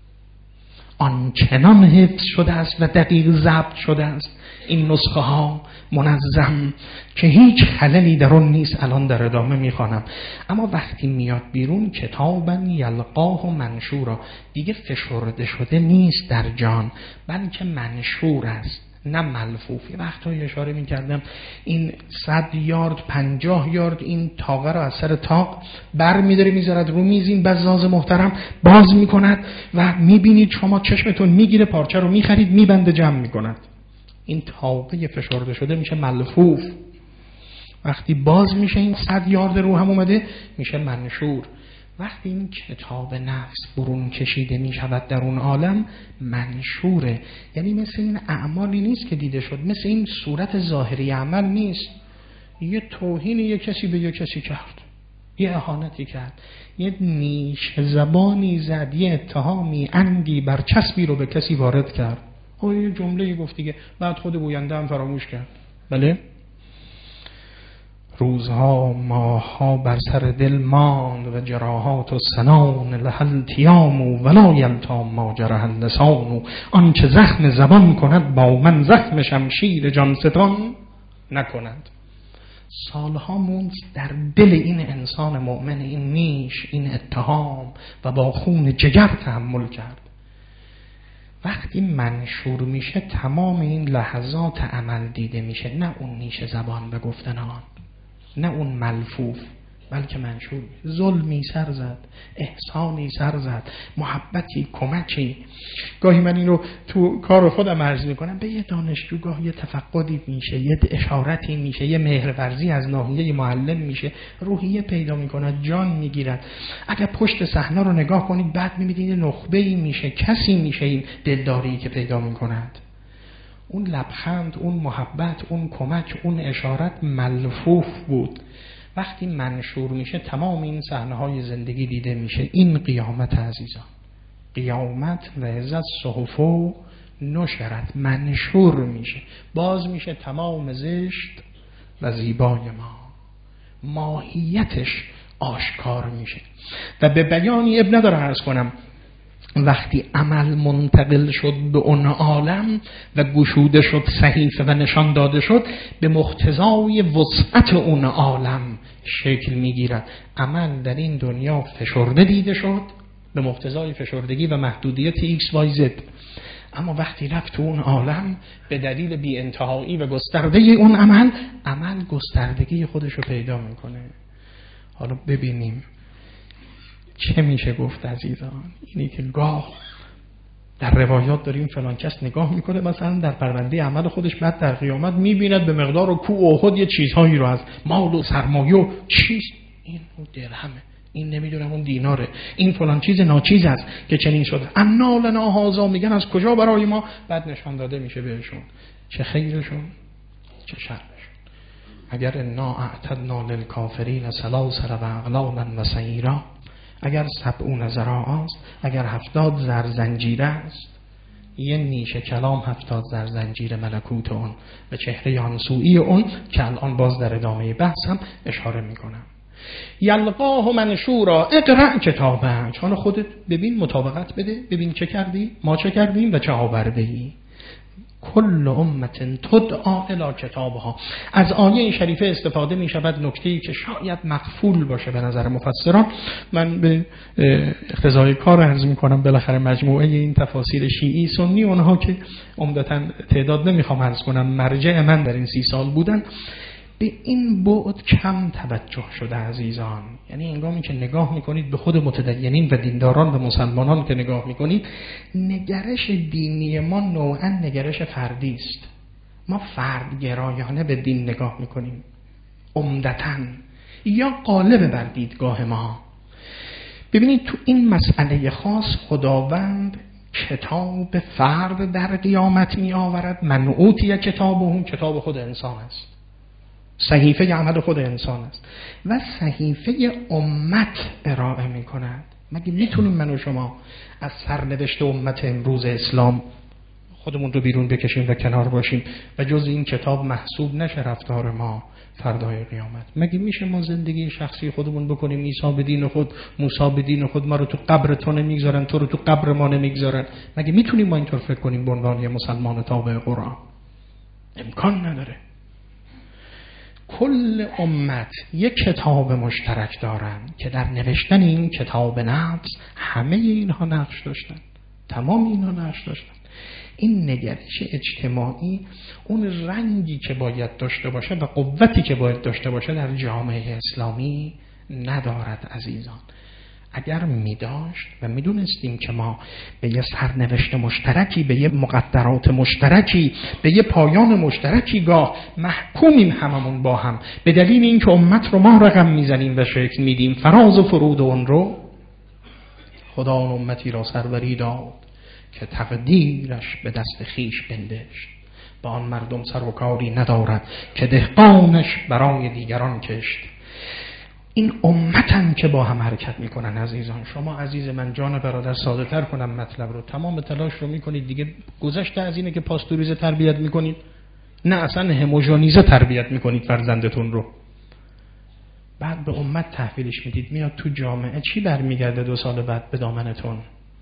آنچنان حفظ شده است و دقیق ضبط شده است این نسخه ها، منظم، که هیچ خللی در اون نیست. الان در ادامه میخوانم. اما وقتی میاد بیرون، کتابا یلقاه منشورا، دیگه فشرده شده نیست در جان، بلکه منشور است. نه ملفوفی. وقتایی اشاره میکردم این صد یارد پنجاه یارد این تاقه رو از سر تاق بر میداره میذارد رو میز، این بزاز محترم باز میکند و میبینید شما چشمتون میگیره پارچه رو میخرید میبنده جمع میکند. این تاقه فشرده شده میشه ملفوف. وقتی باز میشه این صد یارد رو هم اومده میشه منشور. وقتی این کتاب نفس برون کشیده می شود در اون عالم منشوره. یعنی مثل این اعمالی نیست که دیده شد، مثل این صورت ظاهری عمل نیست. یه توهین یه کسی به یه کسی کرد، یه اهانتی کرد، یه نیش زبانی زد، یه اتهامی اندی برچسبی رو به کسی وارد کرد، او یه جمله گفت دیگه، بعد خود گوینده هم فراموش کرد. بله روزها ماها بر سر دل ماند و جراحات و سنان لحل تیام و ولا یلتا ما جرح اللسان و آنچه زخم زبان کند با من زخم شمشیر جانستان نکند. سالها موند در دل این انسان مؤمن این نیش، این اتهام و با خون جگر تحمل کرد. وقتی منشور میشه تمام این لحظات عمل دیده میشه، نه اون نیش زبان به گفتن آن، نه اون ملفوف، بلکه منشور. ظلمی سر زد، احسانی سر زد، محبتی، کمکی. گاهی من این رو تو کار خودم عرض میکنم، به یه دانشجو گاهی یه تفقدی میشه، یه اشارتی میشه، یه مهرورزی از ناحیه معلم میشه، روحیه پیدا میکند، جان میگیرد. اگر پشت صحنه رو نگاه کنید بعد میبینید نخبه‌ای میشه، کسی میشه این دلداری که پیدا میکند. اون لبخند، اون محبت، اون کمک، اون اشارت ملفوف بود. وقتی منشور میشه تمام این صحنه‌های زندگی دیده میشه. این قیامت عزیزان، قیامت و عزت صحفو نشرت، منشور میشه، باز میشه تمام زشت و زیبای ما، ماهیتش آشکار میشه. و به بیانی ابن نداره عرض کنم، وقتی عمل منتقل شد به اون عالم و گشوده شد صحیفه و نشان داده شد، به مقتضای وسعت اون عالم شکل میگیرد. عمل در این دنیا فشرده دیده شد به مقتضای فشردگی و محدودیت ایکس وای زد، اما وقتی رفت تو اون عالم به دلیل بی انتهایی و گستردگی اون عمل، عمل گستردگی خودش رو پیدا میکنه. حالا ببینیم چه میشه گفت عزیزان. اینی که گاه در روایات داریم فلان کس نگاه میکنه مثلا در پرونده عمل خودش، بعد در قیامت میبیند به مقدار و کوه و احد یه چیزهایی رو از مال و سرمایه و چیز، این درهمه، این نمیدونم اون دیناره، این فلان چیز ناچیز است که چنین شده، انا لنا هذا، میگن از کجا برای ما، بعد نشان داده میشه بهشون چه خیرشون چه شرشون. اگر انا اعتدنا للکافرین سلاسل و اغلالا و سعیرا، اگر سبعون ذراع است، اگر هفتاد زر زنجیره است، یه نیشه کلام هفتاد زر زنجیر ملکوت اون به چهره آنسویی اون که الان باز در ادامه بحثم اشاره میکنم. یلقاه منشورا اقرأ کتابک. حالا خودت ببین، مطابقت بده، ببین چه کردی، ما چه کردیم و چه آورده ای. کل امت تدعا الی کتابها. از آیه شریفه استفاده می شود نکته‌ای که شاید مغفول باشه به نظر مفسران. من به اقتضای کار عرض می کنم، بالاخره مجموعه این تفاسیر شیعی سنی، اونها که عمدتاً تعداد نمیخوام عرض کنم، مرجع من در این سی سال بودن، به این بعد کم توجه شده عزیزان. یعنی هنگامی که نگاه میکنید به خود متدینین و دینداران و مسلمانان که نگاه میکنید، نگرش دینی ما نوعا نگرش فردی است. ما فردگرایانه به دین نگاه میکنیم عمدتاً، یا غالب بر دیدگاه ما. ببینید تو این مسئله خاص خداوند کتاب فرد در قیامت می آورد، منعوتی کتاب اون کتاب خود انسان است، صحیفه عمل خود انسان است و صحیفه امت ارائه می کند. مگه میتونیم من و شما از سرنوشت امت امروز اسلام خودمون رو بیرون بکشیم و کنار باشیم و جز این کتاب محسوب نشه رفتار ما فردای قیامت؟ مگه میشه ما زندگی شخصی خودمون بکنیم عیسی به دین خود، موسی به دین خود، ما رو تو قبر تو نمیگذارن، تو رو تو قبر ما نمیگذارن؟ مگه میتونیم ما اینطور فکر کنیم به عنوان یه مسلمان تابع قرآن؟ امکان نداره. کل امت یک کتاب مشترک دارند که در نوشتن این کتاب نفس همه اینها نقش داشتن، تمام اینها نقش داشتن. این نگرش اجتماعی اون رنگی که باید داشته باشه و قوتی که باید داشته باشه در جامعه اسلامی ندارد عزیزان. اگر می داشت و می دونستیم که ما به یه سرنوشت مشترکی، به یه مقدرات مشترکی، به یه پایان مشترکی گاه محکومیم هممون با هم، به دلیل این که امت رو ما رقم می زنیم و شکل می دیم، فراز و فرود اون رو خدا اون امتی را سروری داد که تقدیرش به دست خیش بندشت. با آن مردم سر و کاری ندارد که دهقانش برای دیگران کشت. این امتن که با هم حرکت میکنن عزیزان. شما عزیز من، جان برادر، ساده تر کنم مطلب رو، تمام تلاش رو میکنید دیگه، گذشته از اینه که پاستوریزه تربیت میکنید، نه اصلا هموژنیزه تربیت میکنید فرزندتون رو، بعد به امت تحویلش میدید، میاد تو جامعه چی برمیگرده دو سال بعد به دامنتون؟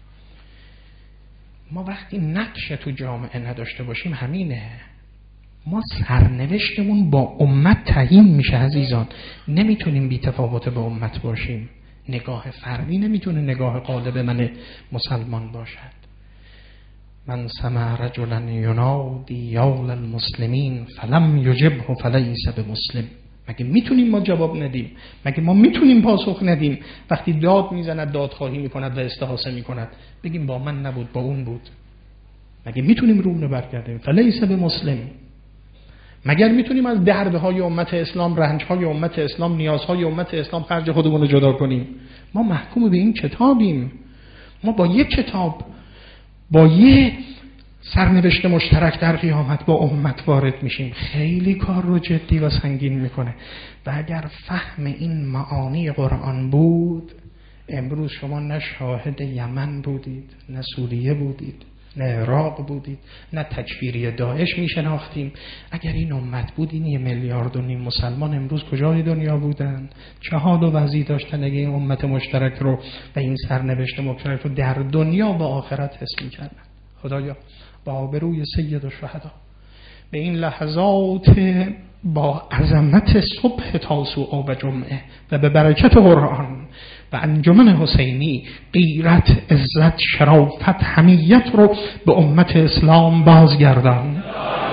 ما وقتی نقش تو جامعه نداشته باشیم همینه، ما سرنوشتمون با امت تعیین میشه عزیزان. نمیتونیم بی تفاوت به امت باشیم. نگاه فردی نمیتونه نگاه غالب من مسلمان باشد. من سمع رجلا ینادی یا للمسلمین فلم یجبه فلیس بمسلم. مگه میتونیم ما جواب ندیم؟ مگه ما میتونیم پاسخ ندیم؟ وقتی داد میزند، دادخواهی میکند و استحاضه میکند، بگیم با من نبود، با اون بود؟ مگه میتونیم رومونو برگردیم؟ فلیس بمسلم. مگر میتونیم از دردهای امت اسلام، رنجهای امت اسلام، نیازهای امت اسلام خرج خودمون رو جدا کنیم؟ ما محکوم به این کتابیم. ما با یک کتاب، با یک سرنوشت مشترک در قیامت با امت وارد میشیم. خیلی کار رو جدی و سنگین میکنه. و اگر فهم این معانی قرآن بود، امروز شما نه شاهد یمن بودید، نه سوریه بودید، نه عراق بودید، نه تکفیری داعش میشناختیم. اگر این امت بود، این یه میلیارد و نیم مسلمان امروز کجای دنیا بودن؟ چه حال و وضعی داشتن اگه این امت مشترک رو و این سرنوشت مشترک رو در دنیا و آخرت حس میکردن؟ خدایا با آبروی سید الشهدا به این لحظات با عظمت صبح تاسوعا و جمعه و به برکت قرآن و انجمن حسینی غیرت، عزت، شرافت، حمیت رو به امت اسلام بازگردان.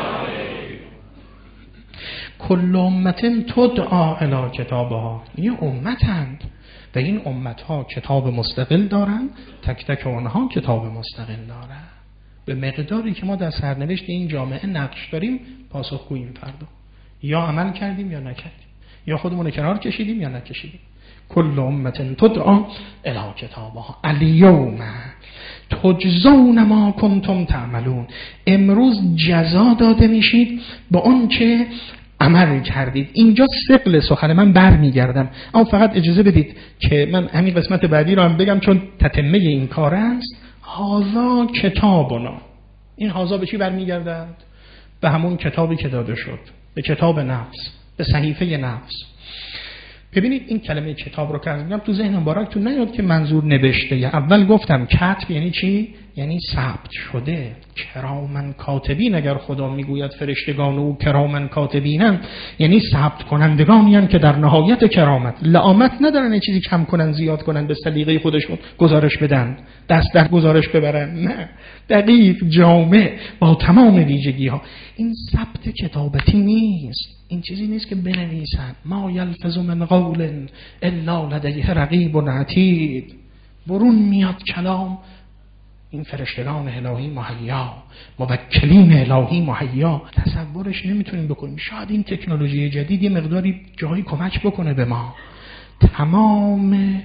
کل امت تدعا الی کتابها. این امتند و این امتها کتاب مستقل دارن، تک تک اونها کتاب مستقل دارن. به مقداری که ما در سرنوشت این جامعه نقش داریم پاسخگوییم فردا. یا عمل کردیم یا نکردیم، یا خودمون رو کنار کشیدیم یا نکشیدیم. کل امت تدعا الی کتابها الیوم تجزون ما کنتم تعملون. امروز جزا داده میشید با اون که عمل کردید. اینجا ثقل سخن من برمیگردم، اما فقط اجازه بدید که من همین قسمت بعدی رو هم بگم چون تتمه این کار است. هازا کتابنا. این هازا به چی برمیگردد؟ به همون کتابی که داده شد، به کتاب نفس، به صحیفه نفس. ببینید این کلمه کتاب رو که از میگم تو ذهن مبارکتون نیاد که منظور نوشته. یا اول گفتم کتب یعنی چی؟ یعنی ثبت شده. کرامن کاتبین، اگر خدا میگوید فرشتگان او کرامن کاتبینن، یعنی ثبت کنندگانی هستند که در نهایت کرامت لعامت ندارن یه چیزی کم کنن زیاد کنن به سلیقه خودشون گزارش بدن، دست در گزارش ببرن. نه، دقیق، جامع، با تمام ویژگی ها. این ثبت کتابتی نیست. این چیزی نیست که بنویسن ما یلفظ من قول الا لدیه رقیب عتید. برون میاد کلام، این فرشتگان الهی مهیا، موکلین الهی مهیا. تصورش نمیتونیم بکنیم. شاید این تکنولوژی جدید یه مقداری جایی کمک بکنه به ما. تمام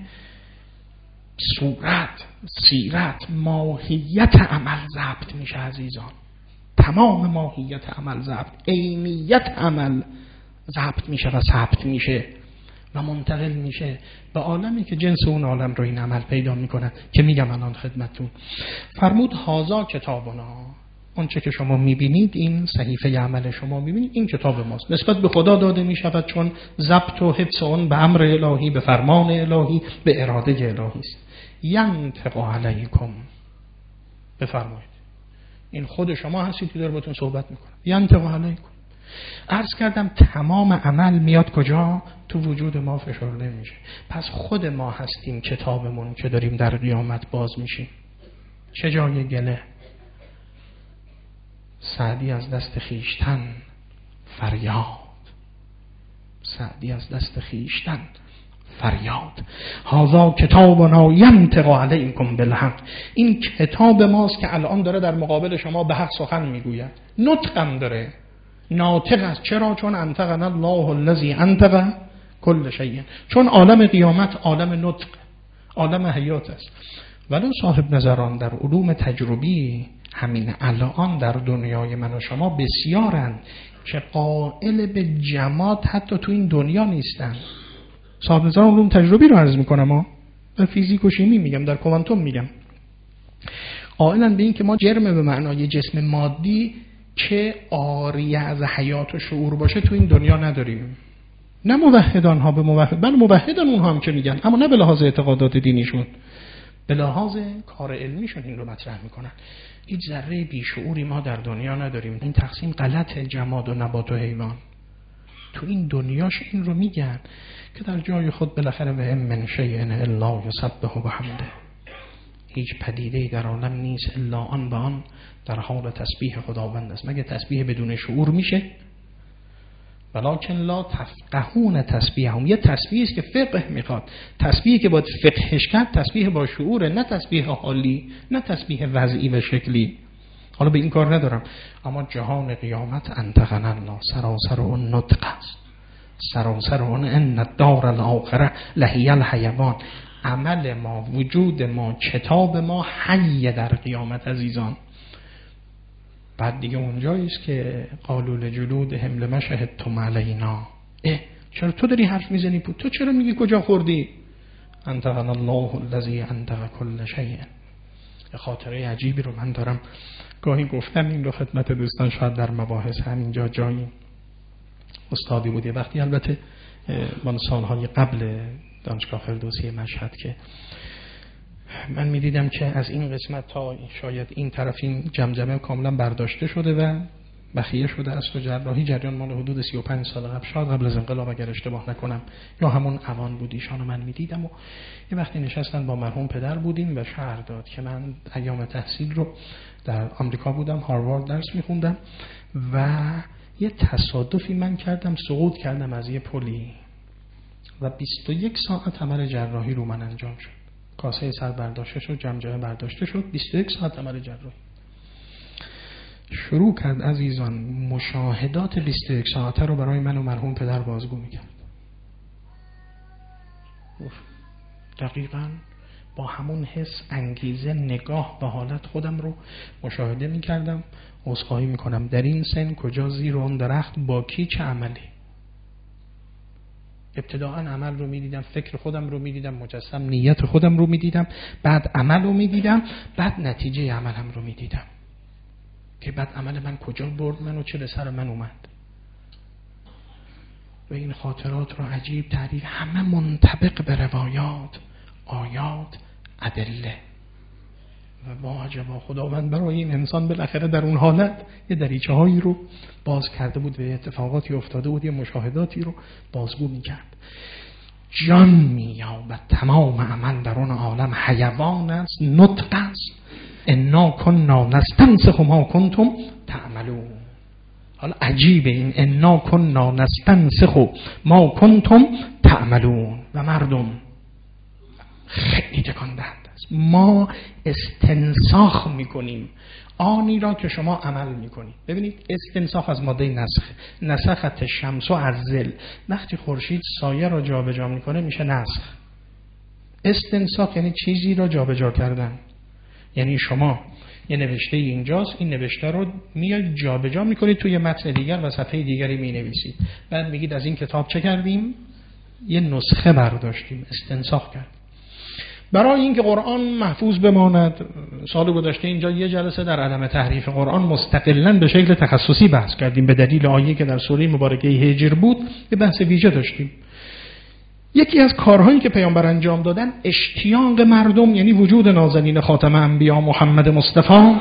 صورت، سیرت، ماهیت عمل ضبط میشه عزیزان. تمام ماهیت عمل ضبط، عینیت عمل ضبط میشه و ثبت میشه و منتقل میشه به عالمی که جنس اون عالم رو این عمل پیدا میکنه که میگم الان خدمتتون. فرمود هازا کتابنا. اون چه که شما میبینید، این صحیفه عمل شما میبینید، این کتاب ماست. نسبت به خدا داده میشود چون ضبط و حفظ اون به امر الهی، به فرمان الهی، به اراده الهی است. ینطق علیکم. بفرمایید. این خود شما هستید که داره باتون صحبت میکنه. ینطق علیکم. عرض کردم تمام عمل میاد کجا؟ تو وجود ما فشرده میشه. پس خود ما هستیم کتابمون که داریم در قیامت باز میشیم. چه جای گله؟ سعدی از دست خیشتن فریاد، سعدی از دست خیشتن فریاد. هذا کتابنا ینطق علیکم بالحق، این کتاب ماست که الان داره در مقابل شما به حق سخن میگوید. نطقم داره، ناطق است. چرا؟ چون انطقنا الله الذی انطق کل شیء، چون عالم قیامت عالم نطق، عالم حیات است. ولو صاحب نظران در علوم تجربی همین الان در دنیای من و شما بسیارند که قائل به جماد حتی تو این دنیا نیستن. صاحب نظران علوم تجربی رو عرض میکنم، ها در فیزیک و شیمی میگم، در کوانتوم میگم، قائلن به این که ما جرم به معنای جسم مادی که عاری از حیات و شعور باشه تو این دنیا نداریم. نه موحدان ها به موحد، بل موحدان اونها هم که میگن، اما نه به لحاظ اعتقادات دینیشون، به لحاظ کار علمیشون این رو مطرح میکنن. هیچ ذره بیشعوری ما در دنیا نداریم. این تقسیم غلط جماد و نبات و حیوان. تو این دنیاش این رو میگن که در جای خود بالاخره و هم من شیء الا یسبح بحمده، هیچ پدیده‌ای در عالم نیست الا آن به آن در حال تسبیح خداوند است. مگه تسبیح بدون شعور میشه؟ ولکن لا تفقهون تسبیحهم، یه تسبیحی است که فقه میخواد. تسبیحی که باید فقهش کرد تسبیح با شعوره، نه تسبیح حالی، نه تسبیح وضعی و شکلی. حالا به این کار ندارم، اما جهان قیامت انطقنا الله، سراسر اون نطق است، سراسر اون ان الدار الاخره لهی الحیوان. عمل ما، وجود ما، کتاب ما حی در قیامت عزیزان. بعد دیگه اونجایی است که قالوا لجلودهم لما شهدتم علینا، اه چرا تو داری حرف میزنی؟ تو چرا میگی کجا خوردی؟ انطقنا الله الذی انطق کل شیء. خاطره عجیبی رو من دارم، گاهی گفتم این رو خدمت دوستان، شاید در مباحث همینجا جایی. استادی بود یه وقتی، البته من سالهای قبل دانشگاه فردوسی مشهد، که من میدیدم که از این قسمت تا شاید این طرف این جمجمه کاملا برداشته شده و بخیه شده است و جراحی جریان مال حدود سی و پنج سال قبل، شاید قبل از انقلاب اگر اشتباه نکنم، یا همون اوان بود، ایشانو من میدیدم. و یه وقتی نشستن با مرحوم پدر بودیم و شعر داد که من ایام تحصیل رو در آمریکا بودم، هاروارد درس میخوندم و یه تصادفی من کردم، سقوط کردم از یه پلی و بیست و یک ساعت عمل جراحی رو من انجام شد. کاسه سر برداشته شد، جمجمه برداشته شد، بیست و یک ساعت عمل جراحی. شروع کرد عزیزان مشاهدات بیست و یک ساعته رو برای من و مرحوم پدر بازگو میکرد. دقیقاً با همون حس، انگیزه، نگاه به حالت خودم رو مشاهده میکردم. عذرخواهی میکنم در این سن کجا زیر اون درخت با کی چه عملی. ابتداءً عمل رو میدیدم، فکر خودم رو میدیدم، مجسم نیت خودم رو میدیدم، بعد عمل رو میدیدم، بعد نتیجه عملم رو میدیدم که بعد عمل من کجا برد من و چه به سر من اومد. و این خاطرات رو عجیب تعریف، همه منطبق به روایات، آیات، ادله. و با عجبا خداوند برای این انسان بالاخره در اون حالت یه دریچه هایی رو باز کرده بود و اتفاقاتی افتاده بود، یه مشاهداتی رو بازگو میکرد. جان مییابد تمام عمل در اون عالم، حیوان است، نطق است. انا کنا نستنسخ ما کنتم تعملون. حالا عجیبه این انا کنا نستنسخ ما کنتم تعملون. و مردم خیلی تکان دهنده است. ما استنساخ میکنیم آنی را که شما عمل میکنید. ببینید استنساخ از ماده نسخ، نسخت شمس و عزل، وقتی خورشید سایه را جابجا میکنه میشه نسخ. استنساخ یعنی چیزی را جابجا کردن. یعنی شما یه نوشته اینجاست، این نوشته رو میاد جابجا میکنید توی متن دیگر و صفحه دیگری مینویسید، بعد میگید از این کتاب چه کردیم؟ یه نسخه برداشتیم، استنساخ کردیم. برای اینکه قرآن محفوظ بماند، سال گذشته اینجا یه جلسه در عدم تحریف قرآن مستقلاً به شکل تخصصی بحث کردیم. به دلیل آیه که در سوره مبارکه هجر بود یه بحث ویژه داشتیم. یکی از کارهایی که پیامبر انجام دادن اشتیاق مردم، یعنی وجود نازنین خاتم انبیا محمد مصطفی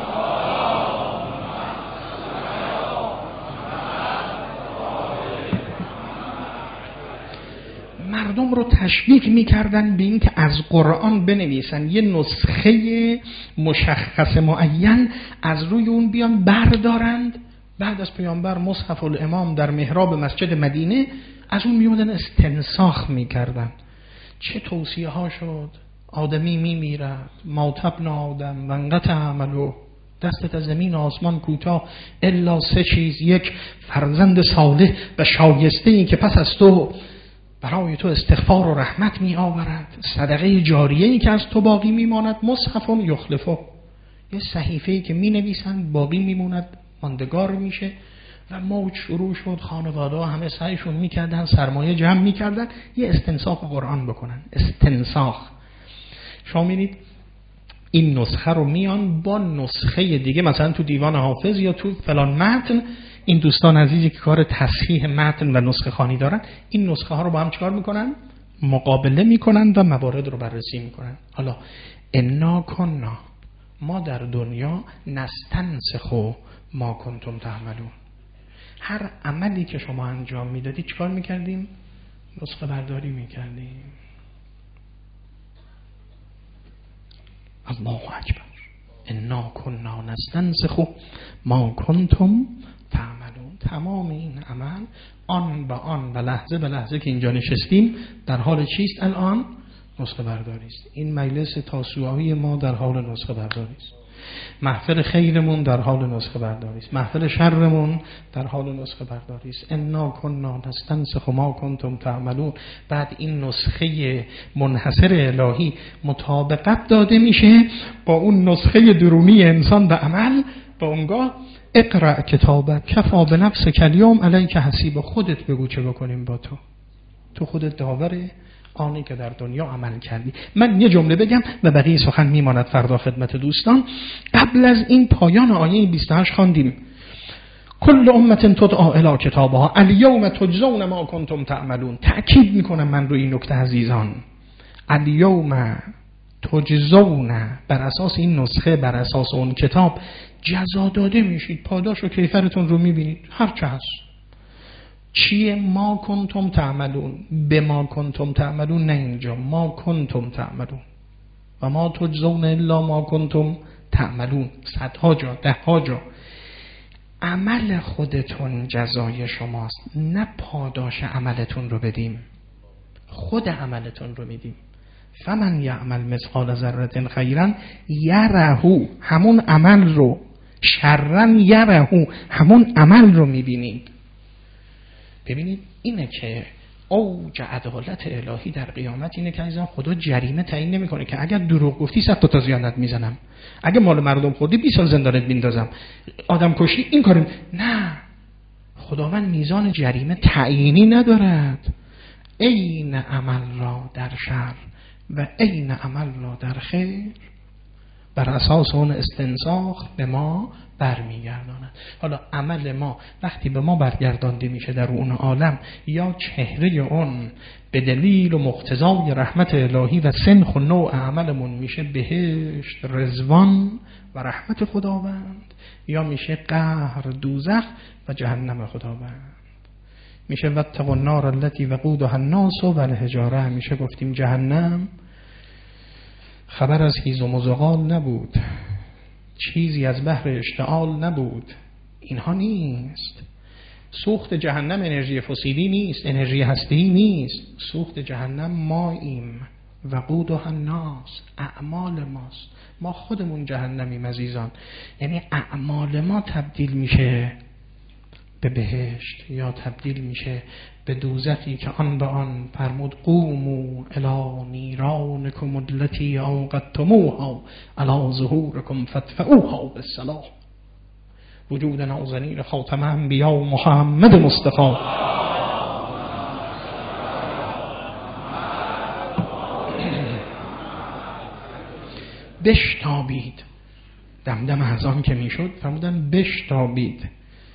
مردم رو تشویق میکردن به این که از قرآن بنویسن، یه نسخه مشخص معین از روی اون بیان بردارند. بعد از پیامبر مصحف الامام در محراب مسجد مدینه از اون میومدن استنساخ میکردن. چه توصیه ها شد، آدمی میمیرد، ما تبنا آدم و انقطع عملو، دستت از زمین آسمان کوتاه الا سه چیز، یک فرزند صالح و شایسته این که پس از تو برای تو استغفار و رحمت می آورد، صدقه جاریه ای که از تو باقی میماند، مصحف یخلفه، یه صحیفه‌ای که می نویسند باقی میموند، ماندگار میشه. و موج شروع شد، خانواده ها همه سعیشون میکردن، سرمایه جمع میکردن یه استنساخ قرآن بکنن. استنساخ شما می‌بینید این نسخه رو میان با نسخه دیگه، مثلا تو دیوان حافظ یا تو فلان متن، این دوستان عزیزی که کار تصحیح متن و نسخه خوانی دارن، این نسخه ها رو با هم چیکار میکنن؟ مقابله میکنن و موارد رو بررسی میکنن. حالا انا کنا، ما در دنیا نستنسخ ما کنتم تعملون، هر عملی که شما انجام میدادید چیکار میکردیم؟ نسخه برداری میکردیم. الله اکبر. انا کنا نستنسخ ما کنتم تعملون. تمام این عمل آن به آن و لحظه به لحظه که اینجا نشستیم در حال چیست؟ الان نسخه برداری است. این مجلس تاسوعی ما در حال نسخه برداری است. محفل خیرمون در حال نسخه برداری است. محفل شرمون در حال نسخه برداری است. انا کنا نستنسخ ما کنتم تعملون. بعد این نسخه منحصر الهی مطابقت داده میشه با اون نسخه درونی انسان به عمل. با اونگاه اقرأ کتابک کفا بنفسک الیوم علیک حسیب. خودت بگو چه بکنیم با تو، تو خودت داوره آنی که در دنیا عمل کردی. من یه جمله بگم و بقیه سخن میماند فردا خدمت دوستان. قبل از این پایان آیه بیست و هشت خواندیم کل امت تدعا الی کتابها الیوم تجزون ما کنتم تعملون. تأکید میکنم من روی این نکته عزیزان، الیوم تجزون، بر اساس این نسخه، بر اساس اون کتاب جزا داده میشید، پاداش و کیفرتون رو میبینید هر چه هست. چیه؟ ما کنتم تعملون، به ما کنتم تعملون، نه اینجا ما کنتم تعملون و ما تجزون الا ما کنتم تعملون. صدها جا، ده ها جا. عمل خودتون جزای شماست، نه پاداش عملتون رو بدیم، خود عملتون رو میدیم. فمن یعمل مثقال ذره خیرا یره، همون عمل رو، شرا یره، همون عمل رو میبینید. ببینید اینه که اوج عدالت الهی در قیامت اینه که عزیزان خدا جریمه تعیین نمیکنه که اگر دروغ گفتی صد تا تازیانت میزنم، اگه مال مردم خوردی بیست سال زندانت میندازم، آدم کشی این کاریم. نه، خداوند میزان جریمه تعیینی ندارد. این عمل را در شر و این عمل را در خیر بر اساس اون استنساخ به ما برمیگرداند. حالا عمل ما وقتی به ما برگردانده میشه در اون عالم، یا چهره اون به دلیل و مقتضای رحمت الهی و سنخ و نوع عملمون میشه بهشت، رضوان و رحمت خداوند، یا میشه قهر، دوزخ و جهنم خداوند. میشه واتقوا النار التي وقودها الناس والحجاره. میشه گفتیم جهنم خبر از هیز و مزغال نبود، چیزی از بحر اشتعال نبود، اینها نیست. سوخت جهنم انرژی فسیلی نیست، انرژی هسته‌ای نیست. سوخت جهنم ماییم، وقودها الناس، اعمال ماست. ما خودمون جهنمیم عزیزان، یعنی اعمال ما تبدیل میشه به بهشت یا تبدیل میشه به دوزخی که آن به آن فرمود قوموا الی نیرانکم التی اوقدتموها علی ظهورکم فادفعوها بالسلاح. وجود نازنین خاتم انبیا محمد مصطفی بشتابید. دمدم از آن که میشد فرمودن بشتابید،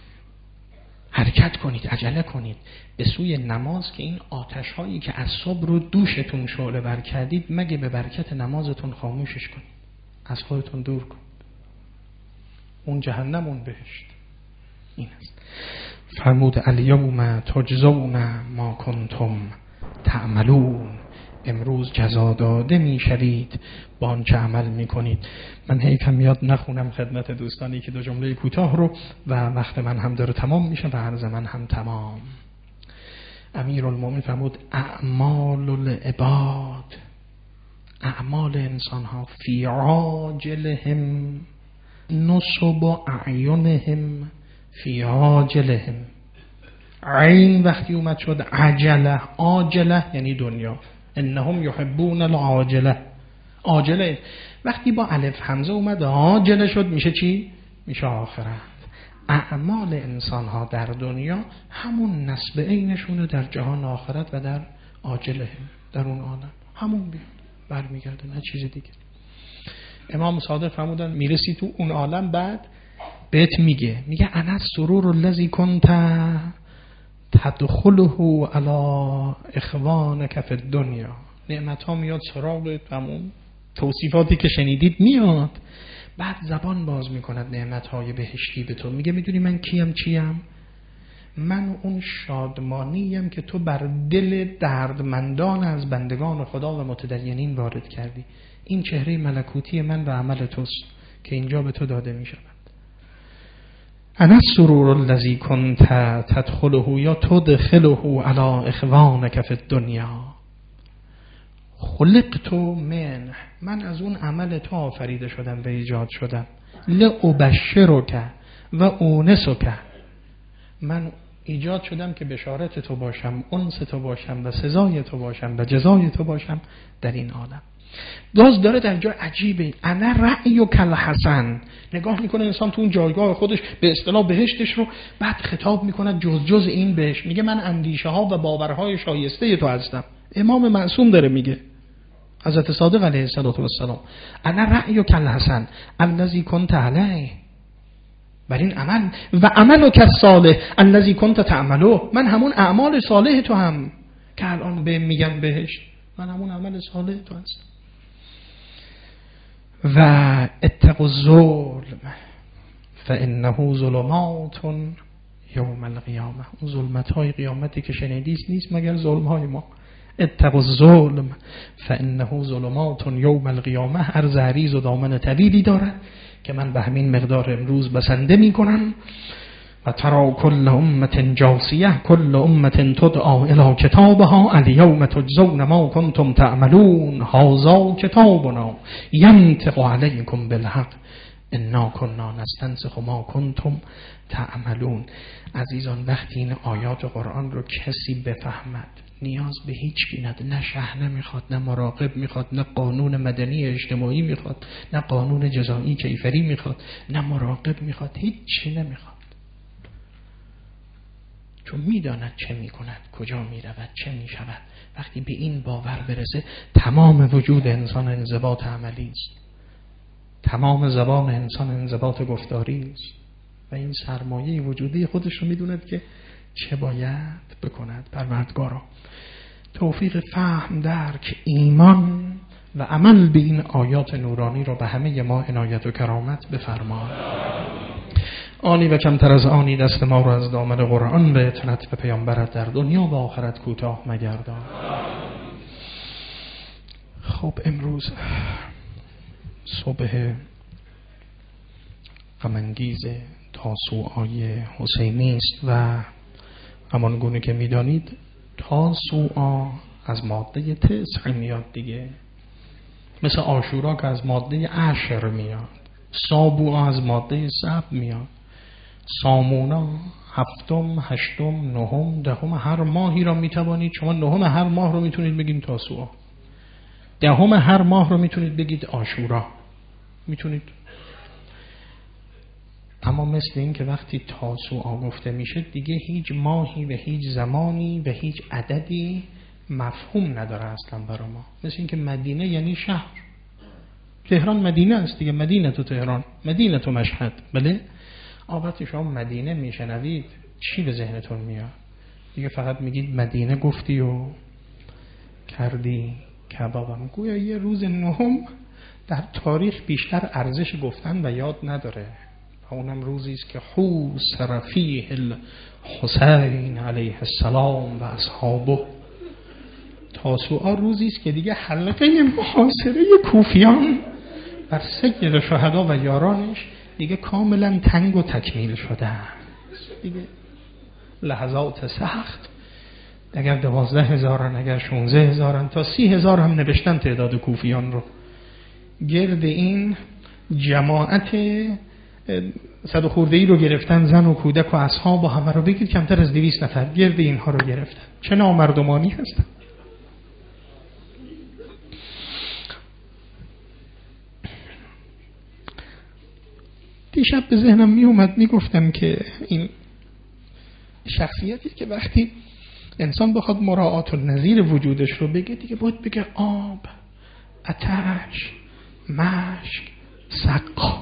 حرکت کنید، عجله کنید به سوی نماز که این آتش هایی که از صبح رو دوشتون شعله بر کردید مگه به برکت نمازتون خاموشش کنید، از خودتون دور کنید. اون جهنم، اون بهشت این است. فرمود الیوم تجزون ما کنتم تعملون. امروز جزا داده میشوید با آنچه عمل میکنید. من حیفم میاد نخونم خدمت دوستانی که دو جمله کوتاه رو و وقت من هم داره تمام میشه و عرض من هم تمام. امیرالمومنین فرمود اعمال العباد، اعمال انسان ها فی عاجلهم نصب اعینهم فی عاجلهم. عین وقتی اومد شد عجله، عاجله یعنی دنیا. انهم یحبون العاجله، عاجله وقتی با الف همزه اومد عاجله شد میشه چی؟ میشه آخرت. اعمال انسان ها در دنیا همون نسب عینشونه در جهان آخرت و در عاجله، در اون عالم همون بیاد برمیگرده، نه چیز دیگه. امام صادق فرمودن میرسی تو اون عالم بعد بهت میگه میگه انا السرور الذی کنت تدخله علی اخوانک فی الدنیا. نعمت ها میاد سراغت، همون توصیفاتی که شنیدید میاد، بعد زبان باز میکند نعمت های بهشتی به تو. میگه میدونی من کیم چیم؟ من اون شادمانیم که تو بر دل دردمندان از بندگان خدا و متدینین وارد کردی. این چهره ملکوتی من و عمل توست که اینجا به تو داده میشود. انا السرور الذی کنت تدخله یا تدخله علی اخوانک فی الدنیا. خلقت من، من از اون عمل تو آفریده شدم و ایجاد شدم. لأبشرک و اونسک، من ایجاد شدم که بشارت تو باشم، انس تو باشم و سزای تو باشم و جزای تو باشم در این عالم. باز داره در جای عجیبه انا رأیک الحسن. نگاه میکنه انسان تو اون جایگاه خودش به اصطلاح بهشتش رو، بعد خطاب میکنه جز جز این بهشت. میگه من اندیشه ها و باورهای شایسته تو هستم. امام معصوم داره میگه، حضرت صادق علیه السلام، انا رأیک الحسن الذی کنت علیه، بر این عمل و عملک الصالح الذی کنت تعمله. من همون اعمال صالح تو هم که الان به میگن بهشت، من همون عمل صالح تو هستم. و اتقوا الظلم فانه ظلمات یوم القیامه. اون ظلمت های قیامتی که شنیدید نیست مگر ظلم های ما. اتقوا الظلم فانه ظلمات یوم القیامه. هر عریض و دامن طویلی داره که من به همین مقدار امروز بسنده می کنم. و ترى كل امه جاثیه كل امه تدعى الى کتابها الیوم تجزون ما کنتم تعملون هذا کتابنا ینطق علیکم بالحق انا كنا نستنسخ ما کنتم تعملون. عزیزان وقتی این آیات قرآن رو کسی بفهمد نیاز به هیچ کی نداره. نه شهر میخواد، نه مراقب میخواد، نه قانون مدنی اجتماعی میخواد، نه قانون جزایی کیفری میخواد، نه مراقب میخواد، هیچ چی نمیخواد. چون میداند چه میکند، کجا میرود، چه میشود. وقتی به این باور برسه تمام وجود انسان انضباط عملی است، تمام زبان انسان انضباط گفتاری است و این سرمایه وجودی خودش رو میدوند که چه باید بکند. پروردگارا توفیق فهم، درک، ایمان و عمل به این آیات نورانی را به همه ما عنایت و کرامت بفرما. آنی و کمتر از آنی دست ما را از دامن قرآن به اطاعت به پیامبرت در دنیا و آخرت کوتاه مگردان. خب امروز صبح غم‌انگیز تاسوعای حسینی است و همان گونه که میدانید تاسوعا از ماده تسع میاد دیگه، مثل عاشورا که از ماده عشر میاد، سابوعا از ماده سبع میاد، سامونا هفتم، هشتم، نهم، دهم هر ماهی را میتوانید شما نهم هر ماه رو میتونید بگید تاسوعا، دهم هر ماه رو میتونید بگید عاشورا، میتونید. اما مثل این که وقتی تاسوعا گفته میشه دیگه هیچ ماهی و هیچ زمانی و هیچ عددی مفهوم نداره اصلا برای ما. مثل این که مدینه یعنی شهر، تهران مدینه است دیگه، مدینه تو تهران، مدینه تو مشهد. بله آقا شما مدینه میشنوید چی به ذهنتون میاد؟ دیگه فقط میگید مدینه گفتی و کردی کبابم. گویا یه روز نهم در تاریخ بیشتر ارزش گفتن و یاد نداره و اونم روزی است که حوصر فیه الحسین علیه السلام و اصحابه. تاسوعا روزی است که دیگه حلقه محاصره کوفیان بر سید شهدا و یارانش دیگه کاملا تنگ و تکمیل شده. دیگه لحظات سخت، اگر دوازده هزارن، اگر شونزه هزارن، تا سی هزار هم نوشتن تعداد کوفیان رو. گرد این جماعت صد و خورده ای رو گرفتن، زن و کودک و اصحاب و همه رو بگید کمتر از دویست نفر گرد اینها رو گرفتن. چه نامردمانی هستن. دیشب به ذهنم می اومد، می گفتم که این شخصیتی که وقتی انسان بخواد مراعات النظیر وجودش رو بگه دیگه باید بگه آب، آتش، مشک، سقا.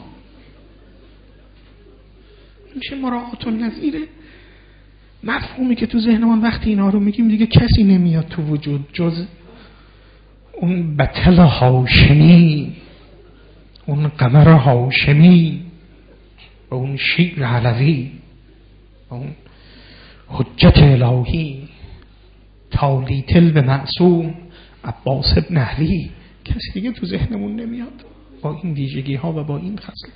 میشه مراعات النظیر مفهومی که تو ذهنمان وقتی اینا رو میگیم دیگه کسی نمیاد تو وجود جز اون بطل هاشمی، اون قمر هاشمی و اون شیر علوی و اون حجت الهی تالی تل به معصوم عباس ابن علی. کسی دیگه تو ذهنمون نمیاد با این ویژگی ها و با این خصلت.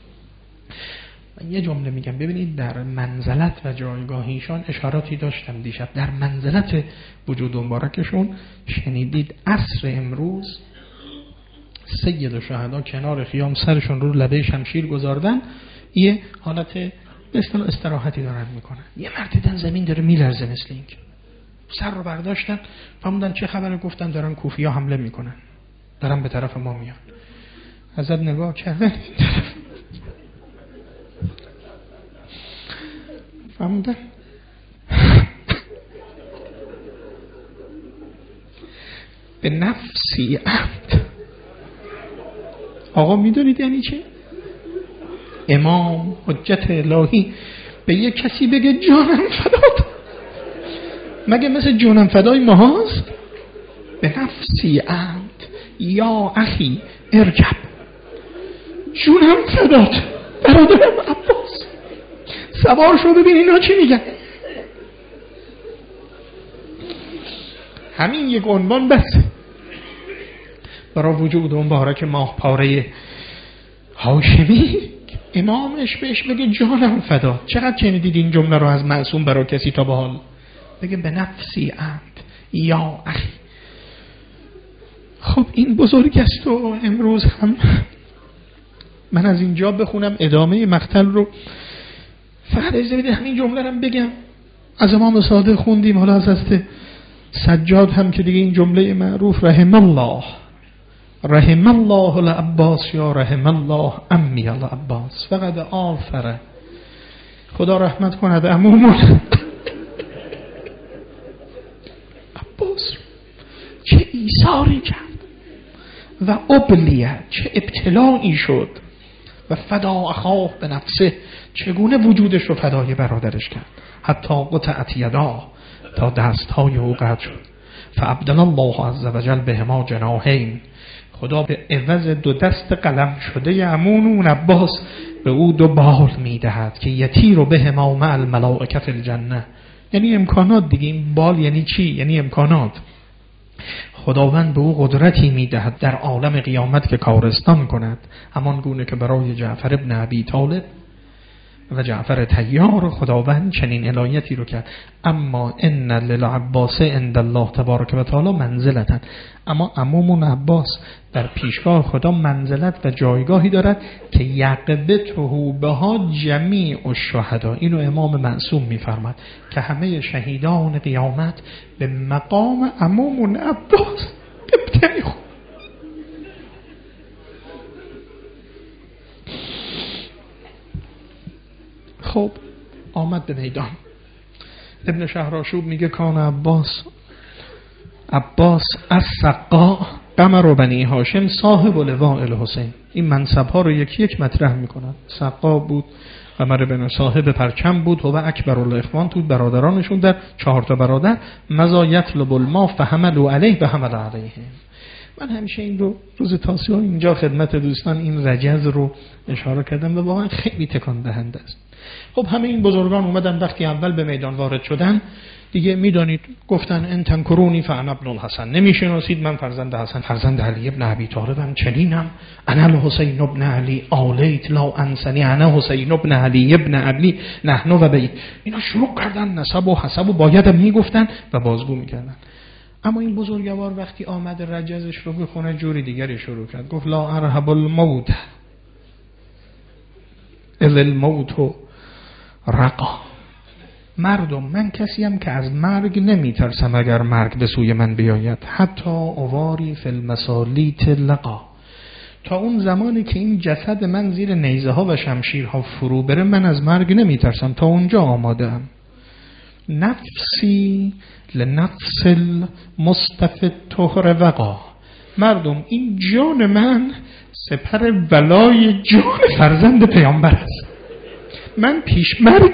من یه جمله میگم، ببینید در منزلت و جایگاهیشان اشاراتی داشتم دیشب. در منزلت وجود مبارکشون شنیدید عصر امروز سید الشهدا کنار خیام سرشون رو لبه شمشیر گذاردن، یه حالت به اصطلاح استراحتی دارن میکنن. یه مرتبه زمین داره میلرزه مثل این که سر رو برداشتن فهمیدن چه خبره، گفتن دارن کوفیا حمله میکنن، دارن به طرف ما میان. حضرت نگاه کردن این طرف فهمیدن به نفسی عمد. آقا میدونید یعنی چه؟ امام حجت الهی به یک کسی بگه جانم فدات، مگه مثل جانم فدای ما هست؟ به نفسی عمد یا اخی ارکب، جونم فدات برادرم عباس سوار شو ببین اینا چی میگن. همین یک عنوان بس برای وجود مبارک ماه پاره هاشمی امامش بهش بگه جانم فدا. چقدر شنیدید این جمله رو از معصوم برای کسی تا به حال؟ بگه به نفسی عمد یا اخی. خب این بزرگ است و امروز هم من از اینجا بخونم ادامه مقتل رو، فقط اجازه بده همین جمله رو بگم. از امام صادق خوندیم، حالا از حضرت سجاد هم که دیگه این جمله معروف رحم الله رحم الله العباس یا رحم الله امی العباس. فقط آفره، خدا رحمت کند عمومون عباس چه ایثاری کرد و ابلیه چه ابتلایی شد و فدا اخاه به نفسه چگونه وجودش رو فدای برادرش کرد، حتی قطعت یدا تا دستهای او قطع شد. فابدل الله عز وجل بهما جناحین، خدا به عوض دو دست قلم شده عمون اون عباس به او دو بال میدهد که یتی رو به ما مع الملائکه فی الجنه. یعنی امکانات دیگه. این بال یعنی چی؟ یعنی امکانات. خداوند به او قدرتی میدهد در عالم قیامت که کارستان کند، همان گونه که برای جعفر ابن ابی طالب و جعفر طیار خداوند چنین عنایتی رو کرد. اما ان للعباس عند الله تبارک و تعالی منزلتا، اما عمومون عباس در پیشگاه خدا منزلت و جایگاهی دارد که یقبته بها جمیع الشهدا. اینو امام معصوم میفرماد که همه شهیدان قیامت به مقام عمومون عباس ابتنی خود. خب آمد به میدان. ابن شهرآشوب میگه کان عباس عباس از سقا قمر و بنی هاشم صاحب لواء الحسین. این منصب ها رو یکی یک مطرح میکنن. سقا بود، قمر بن صاحب پرچم بود، و اکبر الاخوان تو برادرانشون در چهار تا برادر. مزا یطلب الماء فحملوا علیه بحمل علیه. من همیشه این رو روز تاسوعا اینجا خدمت دوستان این رجز رو اشاره کردم و واقعا خیلی تکان دهنده است. خب همه این بزرگان اومدن وقتی اول به میدان وارد شدن دیگه میدانید گفتن ان تنکرونی فانا ابن الحسن، نمیشناسید من فرزند حسن فرزند علی ابن ابی طالبم، چنینم انا الحسین ابن علی آلیت لا انسنی انا حسین ابن علی ابن ابی نحن و بی. اینا شروع کردن نسب و حسب و بایدم میگفتن و بازگو میکردن. اما این بزرگوار وقتی آمد رجزش رو بخونه جوری دیگری شروع کرد، گفت لا ارهب الموت اذ الموت رقا. مردم من کسیم که از مرگ نمیترسم اگر مرگ به سوی من بیاید، حتی اواری فی المسالیت لقا، تا اون زمانی که این جسد من زیر نیزه ها و شمشیرها فرو بره من از مرگ نمیترسم، تا اونجا آماده ام. نفسی لنفس المصطفى طهر وقا. مردم این جان من سپر ولای جان فرزند پیامبر است. من پیش مرگ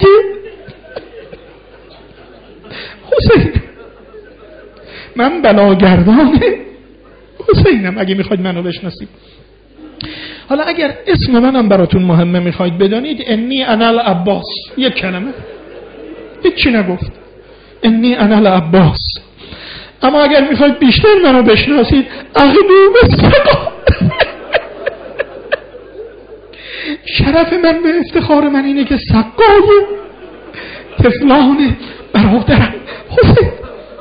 حسین، من بلاگردان حسینم اگه میخواید منو بشناسید. حالا اگر اسم منم براتون مهمه میخواید بدانید، انی انا العباس، یک کلمه، هیچی نگفت، انی انا العباس. اما اگر میخواید بیشتر منو بشناسید، اغلوب السقا. شرف من به افتخار من اینه که سقای طفلان برادرم حسین.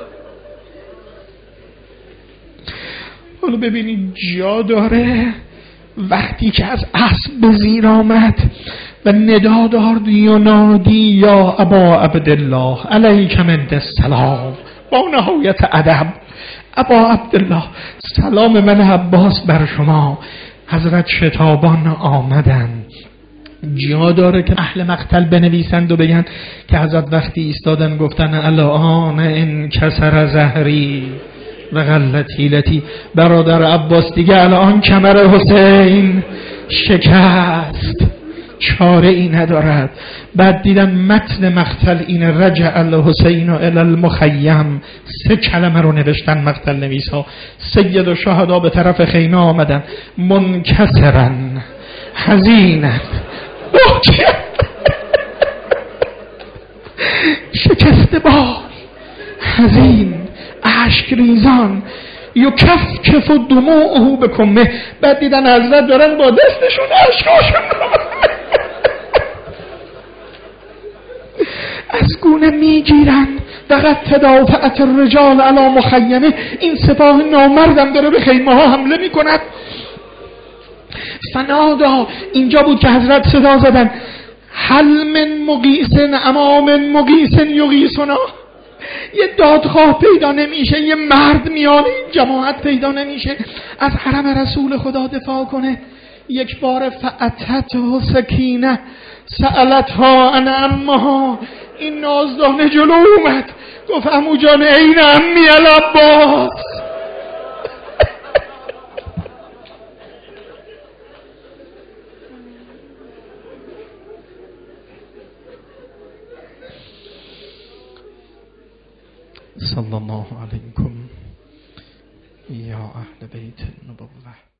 حالا ببینید جا داره وقتی که از اسب زیر آمد و ندا داد ینادی یا ابا عبدالله علیک من السلام، با نهایت ادب، ابا عبدالله سلام من عباس بر شما. حضرت شتابان آمدن. جا داره که اهل مقتل بنویسند و بگن که حضرت وقتی ایستادن گفتن الان انکسر زهری و غلت حیلتی، برادر عباس دیگه الان کمر حسین شکست، چاره ای ندارد. بعد دیدن متن مقتل این رجع الحسین الی المخیم، سه کلمه رو نوشتن مقتل نویس ها. سید و شهدا به طرف خیمه آمدن، منکسرن حزینن شکسته با حزین اشک ریزان یکف کف و دموعه بکمه. بعد دیدن حضرت دارن با دستشون اشکاشون از گونه میگیرن. وقت تدافعت الرجال علی مخیمه، این سپاه نامردم داره به خیمه ها حمله میکند. فنادا، اینجا بود که حضرت صدا زدن هل من مغیثن اما من مغیثن یغیثنا. یه دادخواه پیدا نمیشه، یه مرد میان این جماعت پیدا نمیشه از حرم رسول خدا دفاع کنه. یک بار فعتت و سکینه سألتها عن عمها، این نازدانه جلو اومد گفت عمو جان این عمی العباس. صلی الله علیکم یا اهل بیت النبوة.